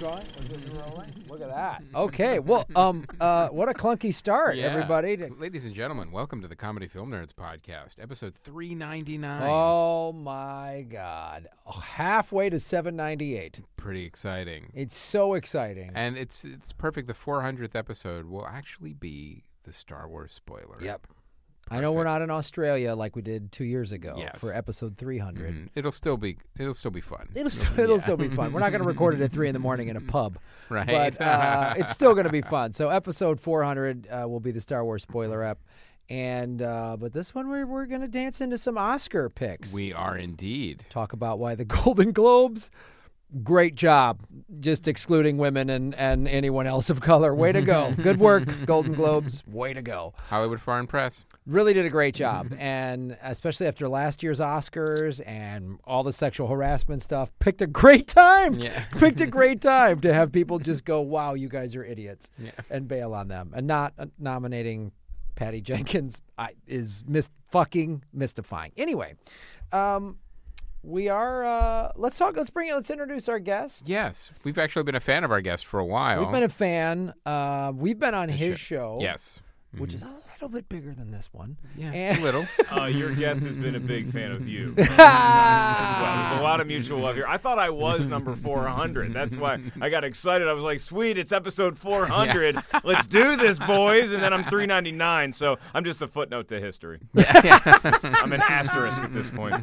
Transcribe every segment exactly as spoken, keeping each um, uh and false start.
going? Is this rolling? Look at that. Okay. Well, um, uh, what a clunky start, Yeah. everybody. Ladies and gentlemen, welcome to the Comedy Film Nerds podcast, episode three ninety-nine. Oh my God! Halfway to seven ninety-eight. Pretty exciting. It's so exciting. And it's it's perfect. The four hundredth episode will actually be the Star Wars spoiler. Yep. I know we're not in Australia like we did two years ago Yes. for episode three hundred. Mm, it'll still be it'll still be fun. It'll still, it'll Yeah. still be fun. We're not going to record it at three in the morning in a pub, Right. but uh, it's still going to be fun. So episode four hundred uh, will be the Star Wars spoiler ep, and uh, but this one we're we're going to dance into some Oscar picks. We are indeed. Talk about why the Golden Globes. Great job, just excluding women and, and anyone else of color. Way to go. Good work, Golden Globes. Way to go. Hollywood Foreign Press. Really did a great job. And especially after last year's Oscars and all the sexual harassment stuff, picked a great time. Yeah. Picked a great time to have people just go, wow, you guys are idiots, Yeah. and bail on them. And not uh, nominating Patty Jenkins I, is mis- fucking mystifying. Anyway, um... We are, uh, let's talk, let's bring it, let's introduce our guest. Yes. We've actually been a fan of our guest for a while. We've been a fan. Uh, we've been on his show. show. Yes. Which is a little bit bigger than this one. Yeah, And- a little. Uh, your guest has been a big fan of you as well. There's a lot of mutual love here. I thought I was number four hundred. That's why I got excited. I was like, sweet, it's episode four hundred. Yeah. Let's do this, boys. And then I'm three ninety-nine, so I'm just a footnote to history. I'm an asterisk at this point.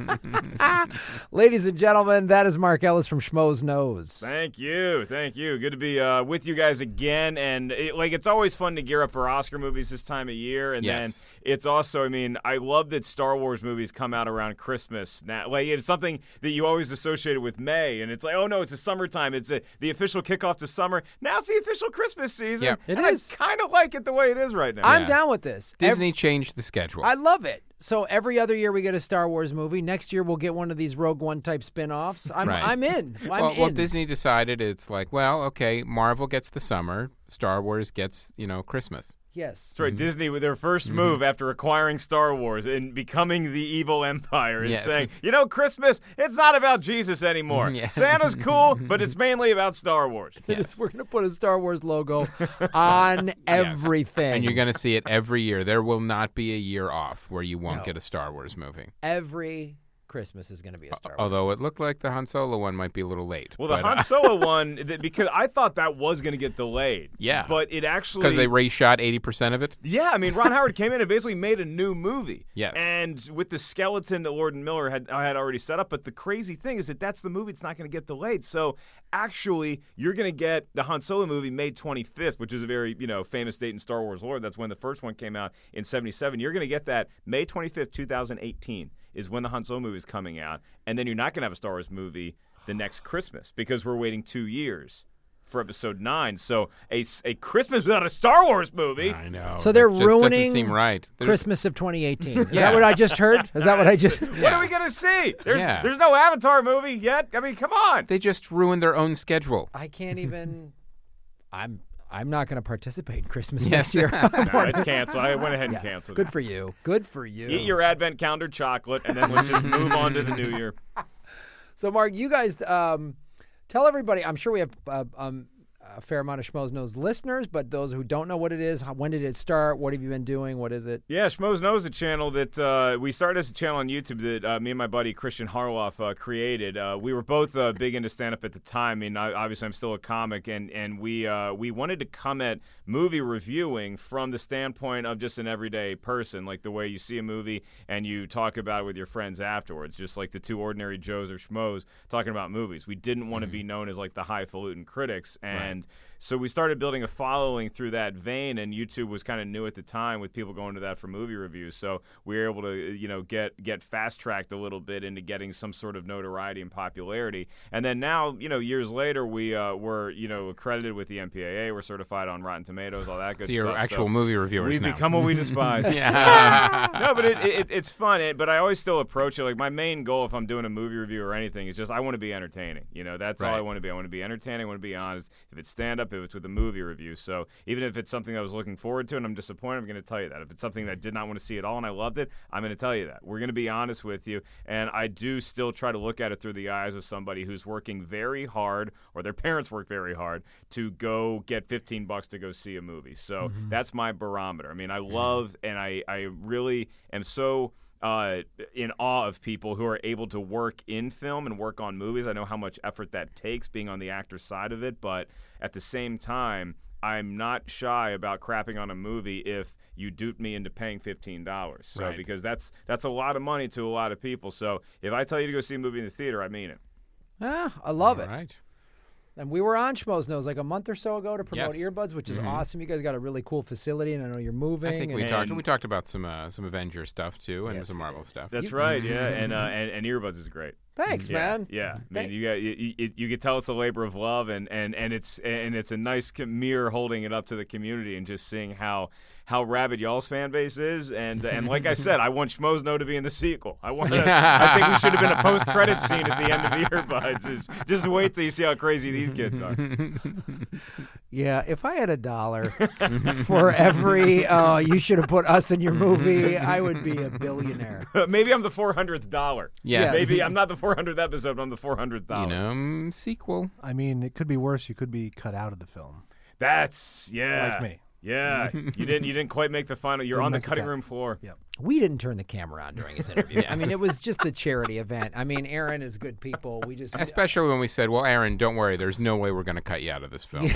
Ladies and gentlemen, that is Mark Ellis from Schmoes Knows. Thank you. Thank you. Good to be uh, with you guys again. And it, like, it's always fun to gear up for Oscar movies this time of year. And Yes. then it's also, I mean, I love that Star Wars movies come out around Christmas. Now, like, it's something that you always associated with May. And it's like, oh, no, it's a summertime. It's a, the official kickoff to summer. Now it's the official Christmas season. Yeah. It and is. I kind of like it the way it is right now. I'm Yeah. down with this. Disney Every- changed the schedule. I love it. So every other year we get a Star Wars movie. Next year we'll get one of these Rogue One type spin-offs. I'm, Right. I'm in. I'm well, in. well, Disney decided it's like, well, okay, Marvel gets the summer, Star Wars gets, you know, Christmas. Yes. That's right. Disney, with their first move after acquiring Star Wars and becoming the evil empire, is Yes. saying, you know, Christmas, it's not about Jesus anymore. Yeah. Santa's cool, but it's mainly about Star Wars. It is- Yes. We're going to put a Star Wars logo on everything. And you're going to see it every year. There will not be a year off where you won't No. get a Star Wars movie. Every Christmas is going to be a Star Wars Although Christmas. it looked like the Han Solo one might be a little late. Well, the but, Han uh, Solo one, th- because I thought that was going to get delayed. Yeah. But it actually... because they reshot eighty percent of it. Yeah, I mean, Ron Howard came in and basically made a new movie. Yes. And with the skeleton that Lord and Miller had I had already set up. But the crazy thing is that that's the movie that's not going to get delayed. So actually, you're going to get the Han Solo movie May twenty-fifth, which is a very, you know, famous date in Star Wars lore. That's when the first one came out in seventy-seven. You're going to get that May twenty-fifth, twenty eighteen is when the Han Solo movie is coming out. And then you're not going to have a Star Wars movie the next Christmas because we're waiting two years for episode nine. So a, a Christmas without a Star Wars movie. I know. So they're That just ruining doesn't seem right. They're- Christmas of twenty eighteen. Is Yeah. that what I just heard? Is that what I just... What are we going to see? There's Yeah. there's no Avatar movie yet. I mean, come on. They just ruined their own schedule. I can't even... I'm I'm not going to participate in Christmas Yes. next year. No, it's canceled. I went ahead and Yeah. canceled Good it. for you. Good for you. Eat your Advent calendar chocolate, and then let's just move on to the new year. So, Mark, you guys um, tell everybody. I'm sure we have uh, um, a fair amount of Schmoes Knows listeners, but those who don't know what it is, how, when did it start? What have you been doing? What is it? Yeah, Schmoes Knows, a channel that uh, we started as a channel on YouTube that uh, me and my buddy Christian Harloff uh, created. Uh, we were both uh, big into stand-up at the time. I mean, I, obviously, I'm still a comic, and and we uh, we wanted to come at movie reviewing from the standpoint of just an everyday person, like the way you see a movie and you talk about it with your friends afterwards, just like the two ordinary Joes or Schmoes talking about movies. We didn't want to Mm-hmm. be known as like the highfalutin critics, and so we started building a following through that vein, and YouTube was kind of new at the time with people going to that for movie reviews. So we were able to, you know, get get fast-tracked a little bit into getting some sort of notoriety and popularity. And then now, you know, years later, we uh, were, you know, accredited with the M P A A. We're certified on Rotten Tomatoes, all that good So stuff. you're actual so movie reviewers we've now. become what we despise. Yeah. No, but it, it, it's fun. It, but I always still approach it like my main goal if I'm doing a movie review or anything is just I want to be entertaining. You know, that's all Right. I want to be. I want to be entertaining. I want to be honest. If it stand-up, if it's with a movie review. So even if it's something I was looking forward to and I'm disappointed, I'm going to tell you that. If it's something that I did not want to see at all and I loved it, I'm going to tell you that. We're going to be honest with you, and I do still try to look at it through the eyes of somebody who's working very hard, or their parents work very hard, to go get fifteen bucks to go see a movie. So mm-hmm. that's my barometer. I mean, I love and I, I really am so uh, in awe of people who are able to work in film and work on movies. I know how much effort that takes being on the actor side of it, but at the same time, I'm not shy about crapping on a movie if you duped me into paying fifteen dollars. So right. because that's that's a lot of money to a lot of people. So if I tell you to go see a movie in the theater, I mean it. Ah, I love All it. Right. And we were on Schmoes Knows like a month or so ago to promote Yes. earbuds, which is mm-hmm. awesome. You guys got a really cool facility, and I know you're moving. I think and we and talked. We talked about some uh, some Avenger stuff too, and Yes, some we Marvel did. stuff. That's You- right, yeah, and, uh, and and earbuds is great. Thanks, Yeah, man. yeah. I mean, Thank- you got you, you, you can tell it's a labor of love, and, and, and it's and it's a nice co- mirror holding it up to the community, and just seeing how how rabid y'all's fan base is, and and like I said, I want Schmoes Know to be in the sequel. I want. I think we should have been a post credit scene at the end of Earbuds. Is just wait till you see how crazy these kids are. Yeah, if I had a dollar for every, oh, you should have put us in your movie, I would be a billionaire. Maybe I'm the four hundredth dollar. Yes. Maybe I'm not the four hundredth episode, but I'm the four hundredth dollar. You know, mm, sequel. I mean, it could be worse. You could be cut out of the film, That's yeah. like me. Yeah, you didn't. You didn't quite make the final. You're Didn't on the make the cutting cut. room floor. Yep. We didn't turn the camera on during his interview. I Yes. mean, it was just a charity event. I mean, Aaron is good people. We just Especially when we said, "Well, Aaron, don't worry. There's no way we're going to cut you out of this film."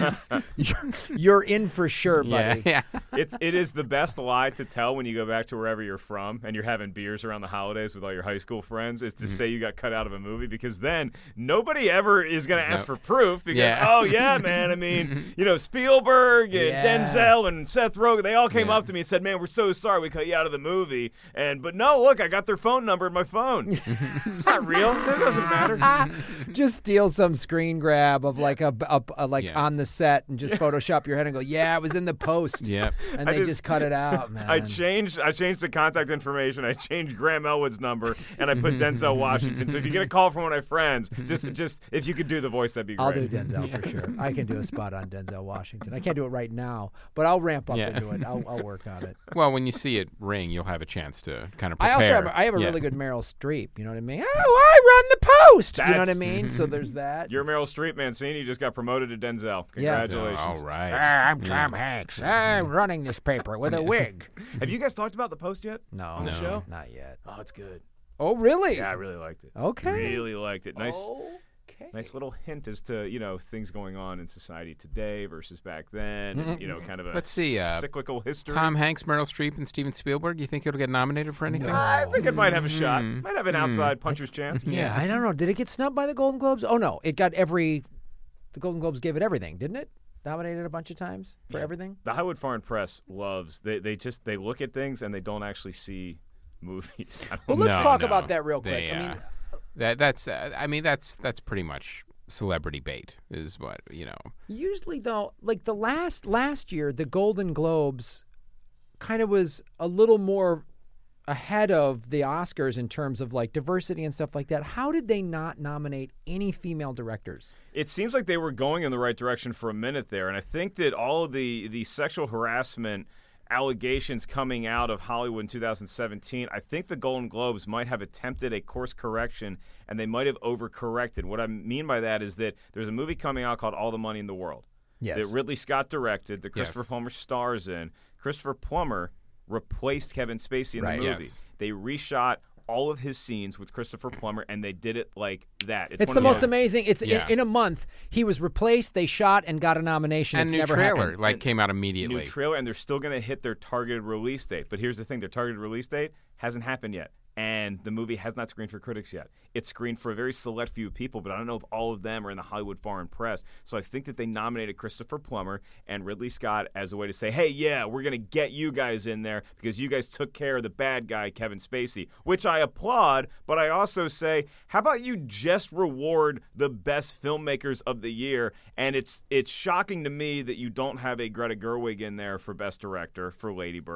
you're, you're in for sure, yeah, buddy. yeah. It's it is the best lie to tell when you go back to wherever you're from and you're having beers around the holidays with all your high school friends is to Mm-hmm. say you got cut out of a movie, because then nobody ever is going to ask No. for proof because Yeah. oh yeah man, I mean, you know, Spielberg and Yeah. Denzel and Seth Rogen, they all came Yeah. up to me and said, "Man, we're so sorry we cut you out of the movie." And but no, look, I got their phone number in my phone. It's not real. It doesn't matter. Just steal some screen grab of like a, a, a like Yeah. on the set and just Photoshop your head and go, yeah, it was in the post. Yep. And I they just- just, cut it out, man. I changed I changed the contact information. I changed Graham Elwood's number, and I put Denzel Washington. So if you get a call from one of my friends, just just if you could do the voice, that'd be great. I'll do Denzel for sure. I can do a spot on Denzel Washington. I can't do it right now, but I'll ramp up Yeah. into it. I'll, I'll work on it. Well, when you see it ring, you'll have a chance to kind of I prepare. also have, I have a Yeah. really good Meryl Streep. You know what I mean? Oh, I run the post. You know what I That's- mean? So there's that. You're Meryl Streep, Mancini. You just got promoted to Denzel. Yeah. Congratulations. Oh, all right. Ah, I'm Yeah. Tom Hanks. I'm running this paper with a wig. Have you guys talked about the post yet? No, the show? not yet. Oh, it's good. Oh, really? Yeah, I really liked it. Okay. Really liked it. Nice, Okay. nice little hint as to you know things going on in society today versus back then. And, you know, kind of a Let's see, uh, cyclical history. Tom Hanks, Meryl Streep, and Steven Spielberg. You think it'll get nominated for anything? I think it might have a shot. Mm. Might have an outside puncher's chance. Yeah, I don't know. Did it get snubbed by the Golden Globes? Oh no, it got every. The Golden Globes gave it everything, didn't it? Nominated a bunch of times for everything. The Hollywood Foreign Press loves. They they just they look at things and they don't actually see movies. I don't Well, know. let's No, talk no. about that real They, quick. I mean, uh, that that's. Uh, I mean, that's that's pretty much celebrity bait, is what you know. usually though, like the last last year, the Golden Globes kind of was a little more ahead of the Oscars in terms of like diversity and stuff like that. How did they not nominate any female directors? It seems like they were going in the right direction for a minute there, and I think that all of the the sexual harassment allegations coming out of Hollywood in two thousand seventeen, I think the Golden Globes might have attempted a course correction, and they might have overcorrected. What I mean by that is that there's a movie coming out called All the Money in the World Yes. that Ridley Scott directed, that Christopher Yes. Plummer stars in. Christopher Plummer replaced Kevin Spacey in Right. the movie. Yes. They reshot all of his scenes with Christopher Plummer, and they did it like that. It's one the of most those- amazing. It's Yeah. in, in a month. He was replaced. They shot and got a nomination. And it's new never trailer happened. like came out immediately. New trailer, and they're still going to hit their targeted release date. But here's the thing: their targeted release date hasn't happened yet, and the movie has not screened for critics yet. It's screened for a very select few people, but I don't know if all of them are in the Hollywood Foreign Press. So I think that they nominated Christopher Plummer and Ridley Scott as a way to say, hey, yeah, we're going to get you guys in there because you guys took care of the bad guy, Kevin Spacey, which I applaud, but I also say, how about you just reward the best filmmakers of the year? And it's it's shocking to me that you don't have a Greta Gerwig in there for Best Director for Lady Bird.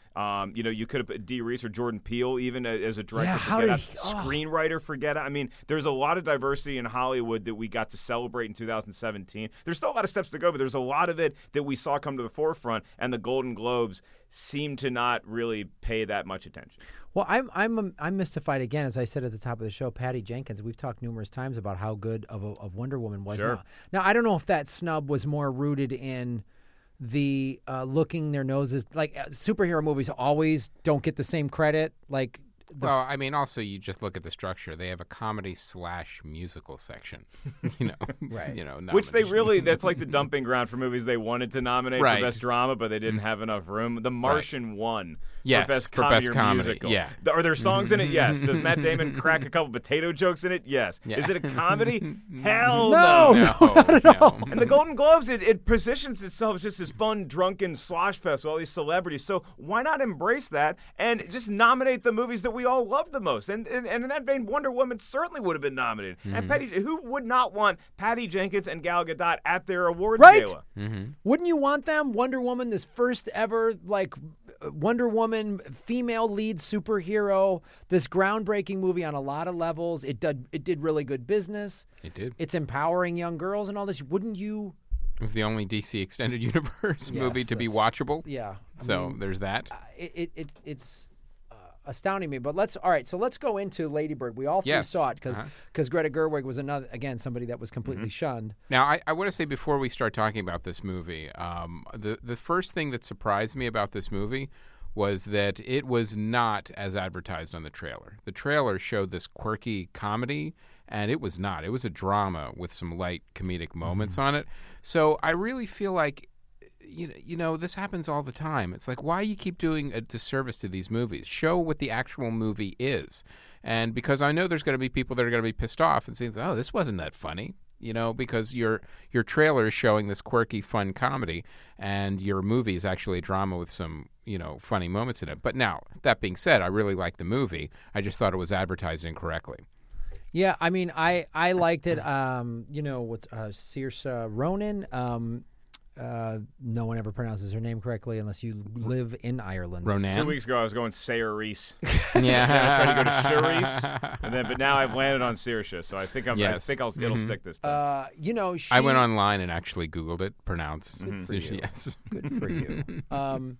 Um, you know, you could have put Dee Reese or Jordan Peele even a- as a director Yeah, for how Get did Out. he- oh. Screenwriter for Get Out. I mean, there's a lot of diversity in Hollywood that we got to celebrate in two thousand seventeen. There's still a lot of steps to go, but there's a lot of it that we saw come to the forefront, and the Golden Globes seem to not really pay that much attention. Well, I'm I'm I'm mystified again, as I said at the top of the show. Patty Jenkins. We've talked numerous times about how good of a, of Wonder Woman was. Sure. Now, now, I don't know if that snub was more rooted in the uh, looking their noses. Like uh, superhero movies always don't get the same credit. Like, the, Well, I mean, also you just look at the structure. They have a comedy slash musical section, you know, Right. You know, Which they nomination. really—that's like the dumping ground for movies they wanted to nominate Right. for best drama, but they didn't have enough room. The Martian won Yes, for best for comedy best or comedy, musical. yeah. Th- Are there songs in it? Yes. Does Matt Damon crack a couple potato jokes in it? Yes. Yeah. Is it a comedy? Hell No. no. no, no. And the Golden Globes, it, it positions itself as just this fun, drunken slosh fest with all these celebrities. So why not embrace that and just nominate the movies that we all love the most? And and, and in that vein, Wonder Woman certainly would have been nominated. Mm-hmm. And Patty, who would not want Patty Jenkins and Gal Gadot at their awards Right? gala? wouldn't you want them? Wonder Woman, this first ever like Wonder Woman female lead superhero, this groundbreaking movie on a lot of levels. It did it did really good business. It did. It's empowering young girls and all this. Wouldn't you? It was the only D C Extended Universe Yes, movie to be that's- watchable. Yeah. I So mean, there's that. uh, it, it, it it's uh, astounding me. But let's all right. So let's go into Lady Bird. We all three Yes. saw it because Uh-huh. Greta Gerwig was another again somebody that was completely Mm-hmm. shunned. Now, I, I want to say before we start talking about this movie, um, the the first thing that surprised me about this movie was that it was not as advertised on the trailer. The trailer showed this quirky comedy, and it was not. It was a drama with some light comedic moments on it. So I really feel like, you know, you know, this happens all the time. It's like, why you keep doing a disservice to these movies? Show what the actual movie is. And because I know there's going to be people that are going to be pissed off and saying, oh, this wasn't that funny. You know, because your your trailer is showing this quirky, fun comedy, and your movie is actually a drama with some, you know, funny moments in it. But now, that being said, I really liked the movie. I just thought it was advertised incorrectly. Yeah, I mean, I I liked it. Um, you know, what's uh, Saoirse Ronan? Um, uh, no one ever pronounces her name correctly unless you live in Ireland. Ronan? Two weeks ago, I was going Sayre Reese. Yeah. I was trying to go to Cherise, and then, but now I've landed on Saoirse, so I think I'm. Yes. I think I'll, it'll Mhm. stick this time. Uh, you know, she, I went online and actually Googled it, pronounce. Good for you. Yes. Good for you. Um,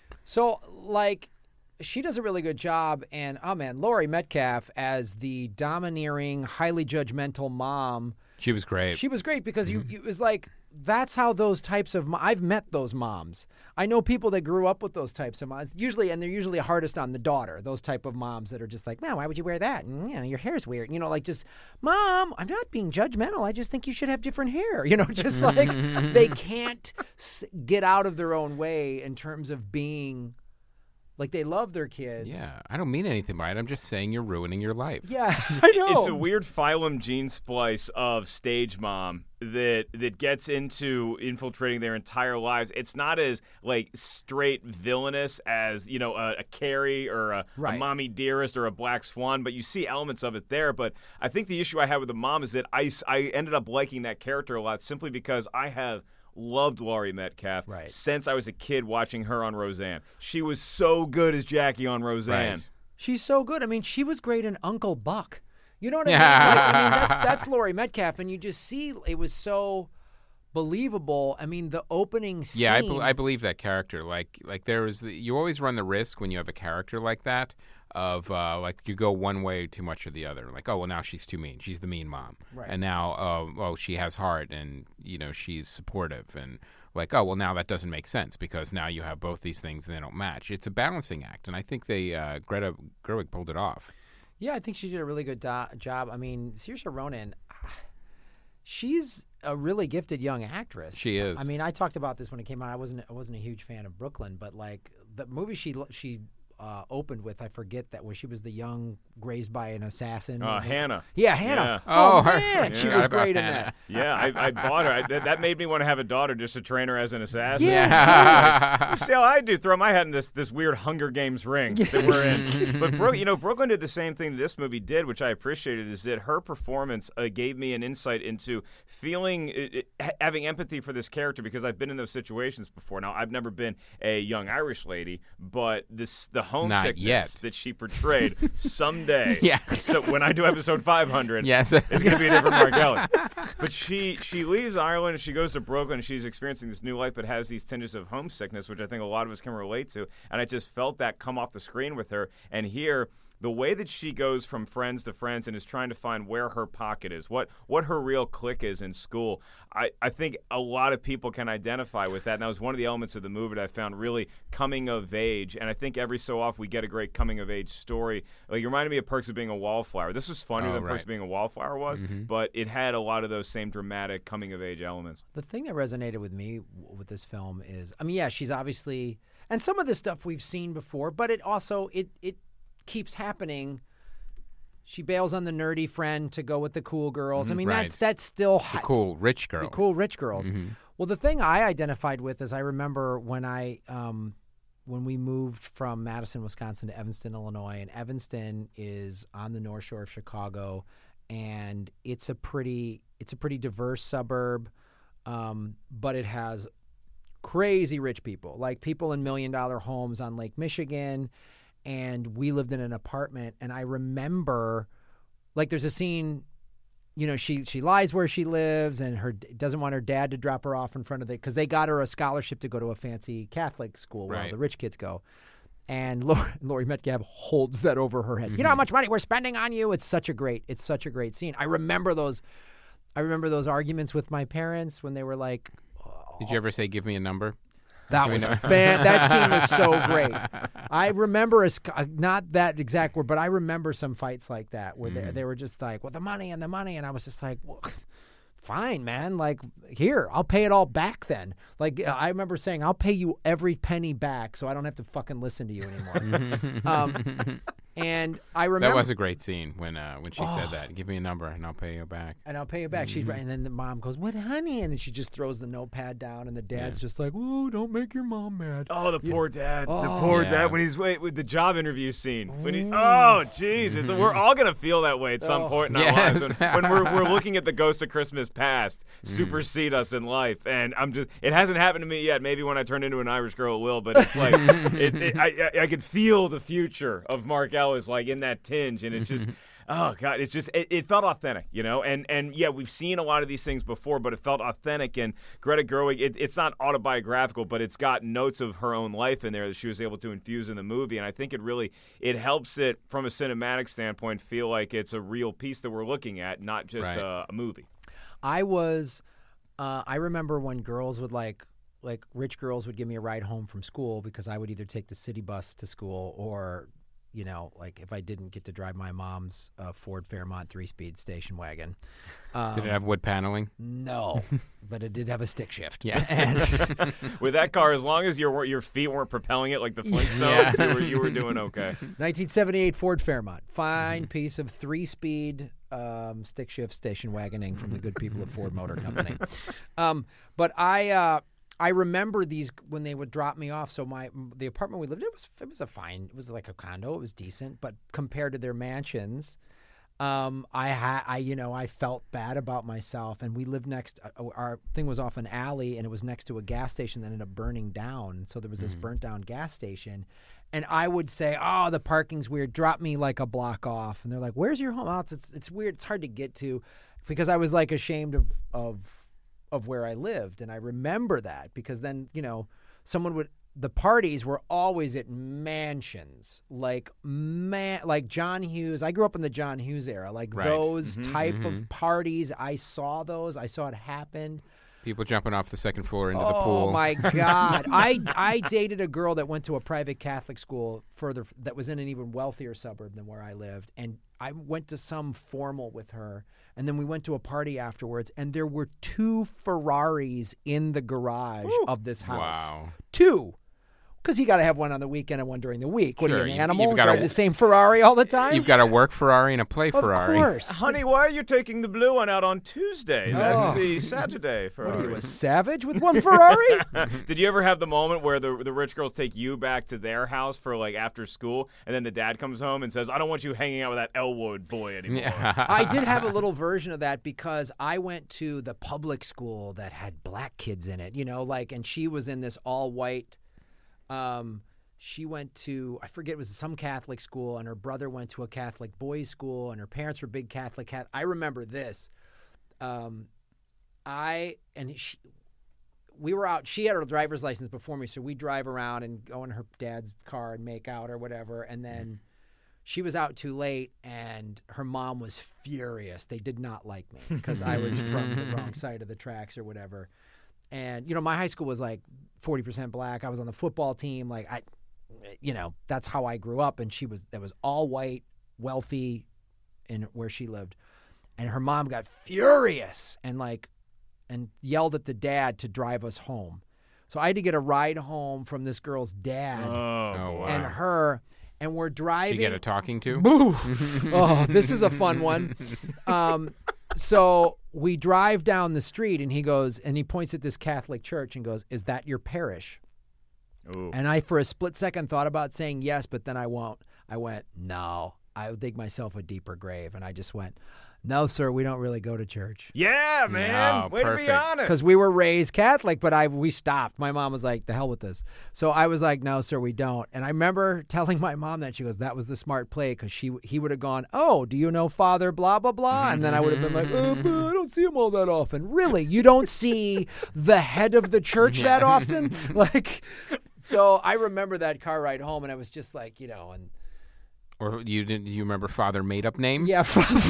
so, like, she does a really good job. And, oh, man, Laurie Metcalf as the domineering, highly judgmental mom, She was great. she was great because you, it was like, that's how those types of, mo- I've met those moms. I know people that grew up with those types of moms, usually, and they're usually hardest on the daughter, those type of moms that are just like, man, why would you wear that? And, you know, your hair's weird. You know, like just, Mom, I'm not being judgmental. I just think you should have different hair. You know, just like they can't s- get out of their own way in terms of being, like they love their kids. Yeah, I don't mean anything by it. I'm just saying you're ruining your life. Yeah, I know. It's a weird phylum gene splice of stage mom that that gets into infiltrating their entire lives. It's not as like straight villainous as, you know, a, a Carrie or a, Right. a Mommy Dearest or a Black Swan, but you see elements of it there. But I think the issue I had with the mom is that I, s- I ended up liking that character a lot simply because I have loved Laurie Metcalf Right. since I was a kid watching her on Roseanne. She was so good as Jackie on Roseanne. Right. She's so good. I mean, she was great in Uncle Buck. You know what I mean? Yeah. Like, I mean, that's that's Laurie Metcalf, and you just see it was so believable. I mean, the opening scene. Yeah, I, bel I believe that character. Like, like there was, the, you always run the risk when you have a character like that of uh, like you go one way too much or the other. Like, oh well, now she's too mean. She's the mean mom, Right. and now, oh, well, she has heart, and you know she's supportive, and like, oh well, now that doesn't make sense because now you have both these things and they don't match. It's a balancing act, and I think they uh, Greta Gerwig pulled it off. Yeah, I think she did a really good do- job. I mean, Saoirse Ronan, she's a really gifted young actress. She is. I mean, I talked about this when it came out. I wasn't I wasn't a huge fan of Brooklyn, but like the movie she she uh, opened with. I forget that where she was the young raised by an assassin. Uh, Hannah. Yeah, Hannah. Yeah. Oh, Oh, her- man, she yeah. was Forgot about great in Hannah. that. Yeah, I, I bought her. I, that, that made me want to have a daughter just to train her as an assassin. Yes, See how I do? Throw my hat in this this weird Hunger Games ring that we're in. But Bro, you know, Brooklyn did the same thing that this movie did, which I appreciated. Is that her performance uh, gave me an insight into feeling, it, it, having empathy for this character because I've been in those situations before. Now, I've never been a young Irish lady, but this the homesickness yet. that she portrayed someday. Yeah. So when I do episode five hundred, Yes. it's going to be a different Mark Ellis. But she she leaves Ireland and she goes to Brooklyn and she's experiencing this new life but has these tinges of homesickness, which I think a lot of us can relate to. And I just felt that come off the screen with her. And here, the way that she goes from friends to friends and is trying to find where her pocket is, what what her real clique is in school, I, I think a lot of people can identify with that. And that was one of the elements of the movie that I found really coming of age. And I think every so often we get a great coming of age story. Like, it reminded me of Perks of Being a Wallflower. This was funnier Oh, than right. Perks of Being a Wallflower was, Mhm. but it had a lot of those same dramatic coming of age elements. The thing that resonated with me w- with this film is, I mean, yeah, she's obviously, and some of this stuff we've seen before, but it also it it keeps happening. She bails on the nerdy friend to go with the cool girls. I mean, Right. that's that's still The hi- cool rich girl. the cool rich girls. Mhm. Well, the thing I identified with is I remember when I um, when we moved from Madison, Wisconsin to Evanston, Illinois, and Evanston is on the North Shore of Chicago, and it's a pretty it's a pretty diverse suburb, um, but it has crazy rich people, like people in million dollar homes on Lake Michigan. And we lived in an apartment, and I remember, like, there's a scene, you know, she she lies where she lives, and her doesn't want her dad to drop her off in front of the, because they got her a scholarship to go to a fancy Catholic school where all Right. the rich kids go. And Laurie, Laurie Metcalf holds that over her head. You know how much money we're spending on you? It's such a great, it's such a great scene. I remember those, I remember those arguments with my parents when they were like, Did you ever say, give me a number? that Do we was know? fan. That scene was so great. I remember a, sc- uh, not that exact word, but I remember some fights like that where they, they were just like, "Well, the money and the money," and I was just like, well, "Fine, man. Like, here, I'll pay it all back then." Like, I remember saying, "I'll pay you every penny back, so I don't have to fucking listen to you anymore." um, and I remember That was a great scene when uh, when she said that. Give me a number and I'll pay you back. and I'll pay you back. She's right. And then the mom goes, "What, honey?" And then she just throws the notepad down, and the dad's just like, "Oh, don't make your mom mad." Oh, the poor dad. the Oh. poor Yeah. dad when he's wait, with the job interview scene. When he, oh, jeez. It's We're all going to feel that way at some Oh. point in our Yes. lives. When, when we're, we're looking at the ghost of Christmas past supersede us in life. And I'm just, it hasn't happened to me yet. Maybe when I turn into an Irish girl it will. But it's like, it, it, I, I, I could feel the future of Mark Ellis, like, in that tinge. And it's just, oh, God, it's just, it, it felt authentic, you know? And, and yeah, we've seen a lot of these things before, but it felt authentic. And Greta Gerwig, it, it's not autobiographical, but it's got notes of her own life in there that she was able to infuse in the movie. And I think it really, it helps it, from a cinematic standpoint, feel like it's a real piece that we're looking at, not just Right. a, a movie. I was, uh, I remember when girls would like, like rich girls would give me a ride home from school because I would either take the city bus to school or, you know, like if I didn't get to drive my mom's uh, Ford Fairmont three-speed station wagon. Um, Did it have wood paneling? No, but it did have a stick shift. Yeah. And With that car, as long as your your feet weren't propelling it like the Flintstones, Yeah. you, were, you were doing okay. nineteen seventy-eight Ford Fairmont, fine piece of three-speed um, stick shift station wagoning from the good people at Ford Motor Company. Um, but I, uh, I remember these when they would drop me off. So my the apartment we lived in it was it was a fine. It was like a condo. It was decent, but compared to their mansions, um, I had I you know I felt bad about myself. And we lived next. Uh, our thing was off an alley, and it was next to a gas station that ended up burning down. So there was this burnt down gas station. And I would say, "Oh, the parking's weird. Drop me like a block off." And they're like, "Where's your home?" Oh, it's, it's it's weird. It's hard to get to, because I was like ashamed of of of where I lived. And I remember that because then, you know, someone would, the parties were always at mansions, like man, like John Hughes. I grew up in the John Hughes era, like Right. those type of parties. I saw those. I saw it happen. People jumping off the second floor into oh, the pool. my God. I I dated a girl that went to a private Catholic school further, that was in an even wealthier suburb than where I lived. And I went to some formal with her. And then we went to a party afterwards, and there were two Ferraris in the garage of this house. Wow. Two. Because you got to have one on the weekend and one during the week. What Sure, are you, an you- animal? you've gotta- Drive the same Ferrari all the time? You've got a work Ferrari and a play of Ferrari. course. Honey, why are you taking the blue one out on Tuesday? That's Oh. the Saturday Ferrari. What are you, a savage with one Ferrari? Did you ever have the moment where the the rich girls take you back to their house for like after school, and then the dad comes home and says, "I don't want you hanging out with that Elwood boy anymore." Yeah. I did have a little version of that because I went to the public school that had black kids in it, you know, like, and she was in this all white. Um, she went to, I forget, it was some Catholic school, and her brother went to a Catholic boys' school, and her parents were big Catholic. Catholic. I remember this. Um, I and she, we were out. She had her driver's license before me, so we drive around and go in her dad's car and make out or whatever, and then. She was out too late, and her mom was furious. They did not like me because I was from the wrong side of the tracks or whatever. And, you know, my high school was like forty percent black. I was on the football team. Like, I, you know, that's how I grew up. And she was, that was all white, wealthy in where she lived. And her mom got furious and like, and yelled at the dad to drive us home. So I had to get a ride home from this girl's dad Oh, Oh, wow. and her. And we're Did driving. you get a talking to? Oh, this is a fun one. Um, so we drive down the street, and he goes, and he points at this Catholic church and goes, "Is that your parish?" Ooh. And I, for a split second, thought about saying yes, but then I won't. I went, no. I would dig myself a deeper grave, and I just went, no, sir, we don't really go to church. Yeah, man. Oh, Way to be perfect. honest. Because we were raised Catholic, but I we stopped. My mom was like, the hell with this. So I was like, no, sir, we don't. And I remember telling my mom that. She goes, that was the smart play, because she he would have gone, oh, do you know Father blah, blah, blah? And then I would have been like, oh, but I don't see him all that often. Really? You don't see the head of the church that often? Like, so I remember that car ride home, and I was just like, you know, and Or you didn't? You remember Father made up name? yeah,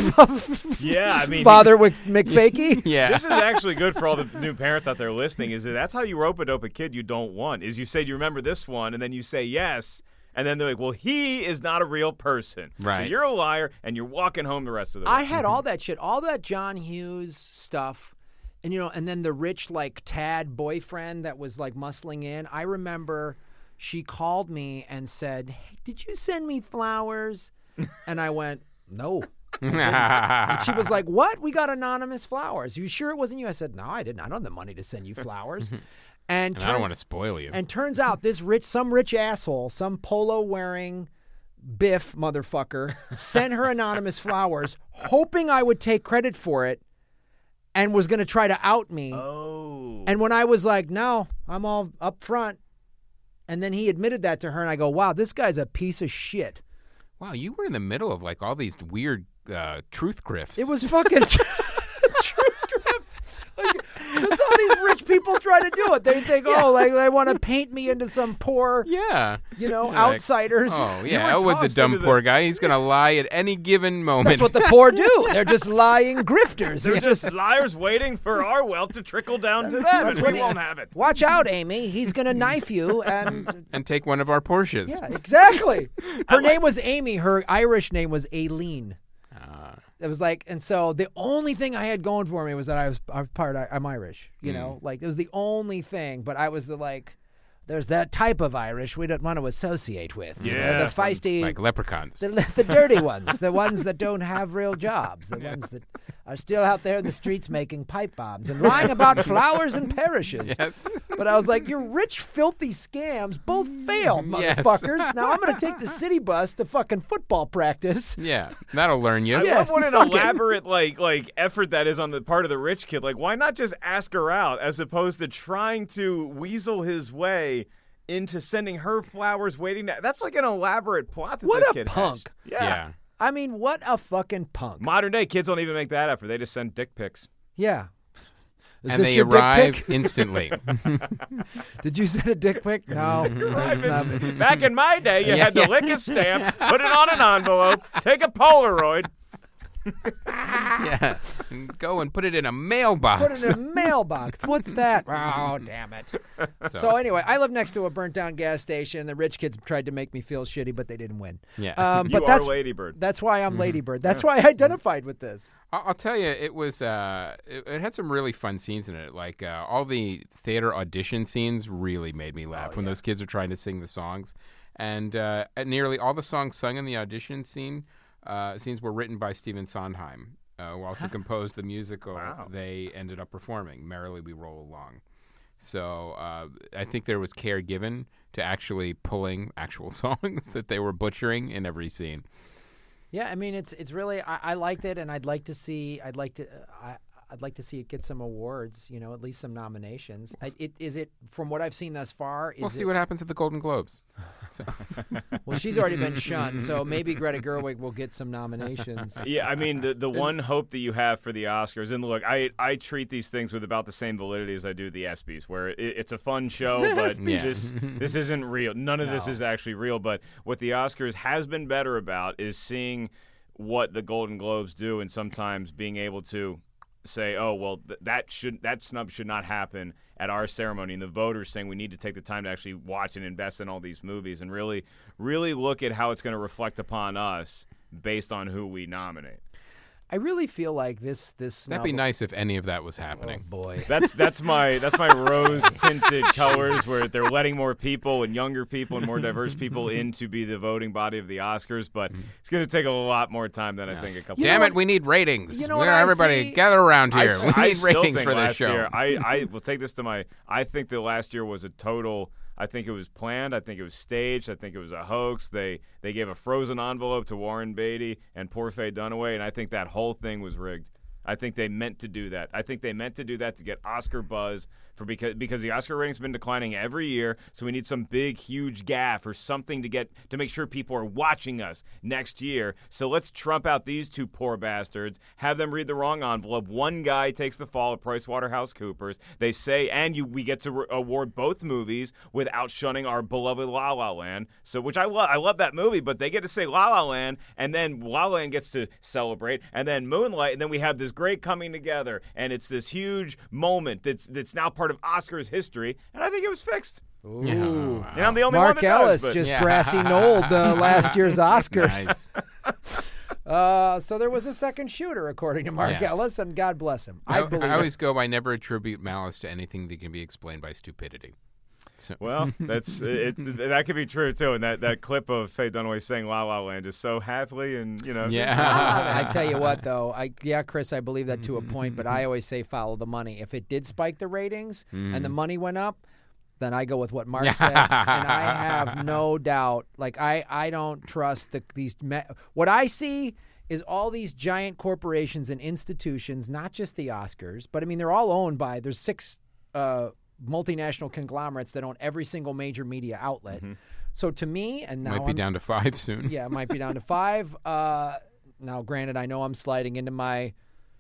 Yeah, I mean, Father Wick McFakey. Yeah. this is actually good for all the new parents out there listening. Is that that's how you rope a dope a kid you don't want? Is you say you remember this one, and then you say yes, and then they're like, "Well, he is not a real person, So Right. you're a liar, and you're walking home the rest of the way." I had all that shit, all that John Hughes stuff, and you know, and then the rich like Tad boyfriend that was like muscling in. I remember she called me and said, "Hey, did you send me flowers?" And I went, "No." And she was like, "What? We got anonymous flowers. You sure it wasn't you?" I said, "No, I didn't. I don't have the money to send you flowers." And, And I turns, don't want to spoil you. and turns out this rich, some rich asshole, some polo wearing Biff motherfucker, sent her anonymous flowers, hoping I would take credit for it, and was going to try to out me. Oh. And when I was like, "No, I'm all up front," and then he admitted that to her, and I go, "Wow, this guy's a piece of shit." Wow, you were in the middle of like all these weird uh, truth grifts. It was fucking truth grips. Like, that's how these rich people try to do it. They think, oh, like they want to paint me into some poor, yeah. you know, You're like, outsiders. Oh were yeah, Elwood's a tossed dumb into the- poor guy. He's gonna lie at any given moment. That's what the poor do. They're just lying grifters. They're They're just liars waiting for our wealth to trickle down to them, That's and what we it won't is. have it. Watch out, Amy. He's gonna knife you. And and take one of our Porsches. yeah, exactly. Her name was Amy. Her Irish name was Aileen. Uh, It was like, and so the only thing I had going for me was that I was, I was part, I'm Irish, you know, like it was the only thing, but I was the like, there's that type of Irish we don't want to associate with. You know, Yeah, the feisty, like leprechauns. the, the dirty ones, the ones that don't have real jobs, the ones that are still out there in the streets making pipe bombs and lying about flowers and parishes. Yes. But I was like, your rich, filthy scams both failed, Yes. motherfuckers. Now I'm going to take the city bus to fucking football practice. Yeah, that'll learn you. I Yeah. love what an suck it. elaborate like like effort that is on the part of the rich kid. Like, why not just ask her out as opposed to trying to weasel his way into sending her flowers? Waiting to, that's like an elaborate plot that What this a kid punk. hatched. Yeah. Yeah. I mean, what a fucking punk. Modern day kids don't even make that effort. They just send dick pics. Yeah. Is And this they your arrive dick pic? instantly. Did you send a dick pic? No. that's not- Back in my day, you Yeah, had to yeah. lick a stamp, put it on an envelope, take a Polaroid. Yeah, and go and put it in a mailbox. Put it in a mailbox. What's that? Oh, damn it. So, So- anyway, I live next to a burnt down gas station. The rich kids tried to make me feel shitty, but they didn't win. Yeah. Um, You but are that's Ladybird. that's why I'm Mm-hmm. Ladybird. That's why I identified with this. I'll, I'll tell you, it was uh, it, it had some really fun scenes in it. Like uh, all the theater audition scenes really made me laugh when those kids are trying to sing the songs, and uh, nearly all the songs sung in the audition scene uh, scenes were written by Stephen Sondheim, uh, who also composed the musical Wow. they ended up performing, "Merrily We Roll Along." So uh, I think there was care given to actually pulling actual songs that they were butchering in every scene. Yeah, I mean, it's it's really I, I liked it, and I'd like to see I'd like to uh, I. I'd like to see it get some awards, you know, at least some nominations. I, it, is it, from what I've seen thus far, is We'll see it, what happens at the Golden Globes. So. well, she's already been shunned, so maybe Greta Gerwig will get some nominations. Yeah, I mean the the one hope that you have for the Oscars, and look, I I treat these things with about the same validity as I do the ESPYs, where it, it's a fun show, but Yeah. this this isn't real. None of this No. is actually real. But what the Oscars has been better about is seeing what the Golden Globes do, and sometimes being able to say, oh well, th- that should that snub should not happen at our ceremony, and the voters saying we need to take the time to actually watch and invest in all these movies and really really look at how it's going to reflect upon us based on who we nominate. I really feel like this this That'd be novel- nice if any of that was happening. Oh boy. That's that's my that's my rose tinted colors where they're letting more people and younger people and more diverse people in to be the voting body of the Oscars, but it's going to take a lot more time than I think a couple. You Damn know it, what- we need ratings. you know We're- what I everybody see? gather around I, here. s- we I need still ratings think for this last show. year, I I will take this to my. I think the last year was a total. I think it was planned. I think it was staged. I think it was a hoax. They they gave a frozen envelope to Warren Beatty and poor Faye Dunaway, and I think that whole thing was rigged. I think they meant to do that. I think they meant to do that to get Oscar buzz for because because the Oscar rating's been declining every year. So we need some big, huge gaffe or something to get to make sure people are watching us next year. So let's trump out these two poor bastards. Have them read the wrong envelope. One guy takes the fall at PricewaterhouseCoopers. They say, and you we get to re- award both movies without shunning our beloved La La Land. So which I love. I love that movie, but they get to say La La Land, and then La La Land gets to celebrate, and then Moonlight, and then we have this great coming together, and it's this huge moment that's that's now part of Oscars history, and I think it was fixed. Ooh. Yeah. And I'm the only Mark one that Ellis does, but just Yeah. grassy knolled uh, last year's Oscars. Nice. Uh, so there was a second shooter, according to Mark Yes. Ellis, and God bless him. I I, believe I it. always go by never attribute malice to anything that can be explained by stupidity. So, Well, that's it, that could be true too. And that, that clip of Faye Dunaway saying "La La Land" is so happily, and you know, yeah. I tell you what, though, I yeah, Chris, I believe that to a point, but I always say follow the money. If it did spike the ratings and the money went up, then I go with what Mark said, and I have no doubt. Like I, I don't trust the these. Me- what I see is all these giant corporations and institutions, not just the Oscars, but I mean they're all owned by. There's six uh, multinational conglomerates that own every single major media outlet. So to me, and now Might be I'm, down to five soon. yeah, it might be down to five. Uh, now, granted, I know I'm sliding into my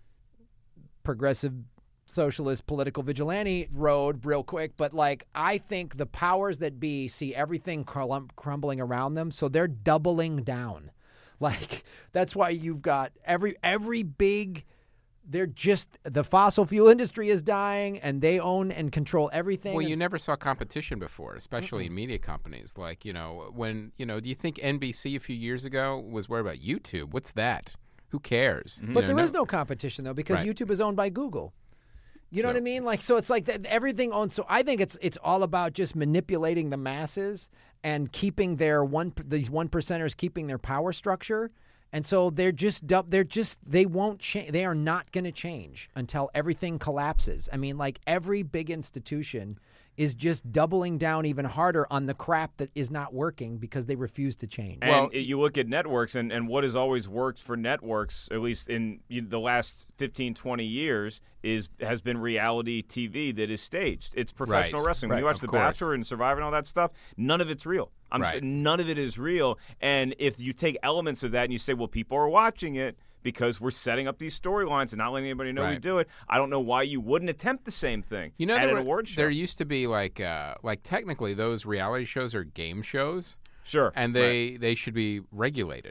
progressive socialist political vigilante road real quick, but like I think the powers that be see everything crum- crumbling around them, so they're doubling down. Like that's why you've got every every big. They're just the fossil fuel industry is dying, and they own and control everything. Well, you It's- never saw competition before, especially in media companies. Like, you know, when, you know, do you think N B C a few years ago was worried about YouTube? What's that? Who cares? But there is no competition though because Right. YouTube is owned by Google. You know So- what I mean? Like, so it's like that everything owns. So I think it's it's all about just manipulating the masses and keeping their one these one percenters keeping their power structure. And so they're just dub- they're just they won't change. They are not going to change until everything collapses. I mean, like every big institution is just doubling down even harder on the crap that is not working because they refuse to change. And Well, it- you look at networks, and, and what has always worked for networks, at least in you- the last fifteen, twenty years, is has been reality T V that is staged. It's professional Right. wrestling. When Right, you watch of The course. Bachelor and Survivor and all that stuff, none of it's real. I'm Right. saying none of it is real. And if you take elements of that and you say, well, people are watching it because we're setting up these storylines and not letting anybody know we Right. do it, I don't know why you wouldn't attempt the same thing You know, at there, an were- award show. there used to be like, uh, like technically those reality shows are game shows, Sure. and they they should be regulated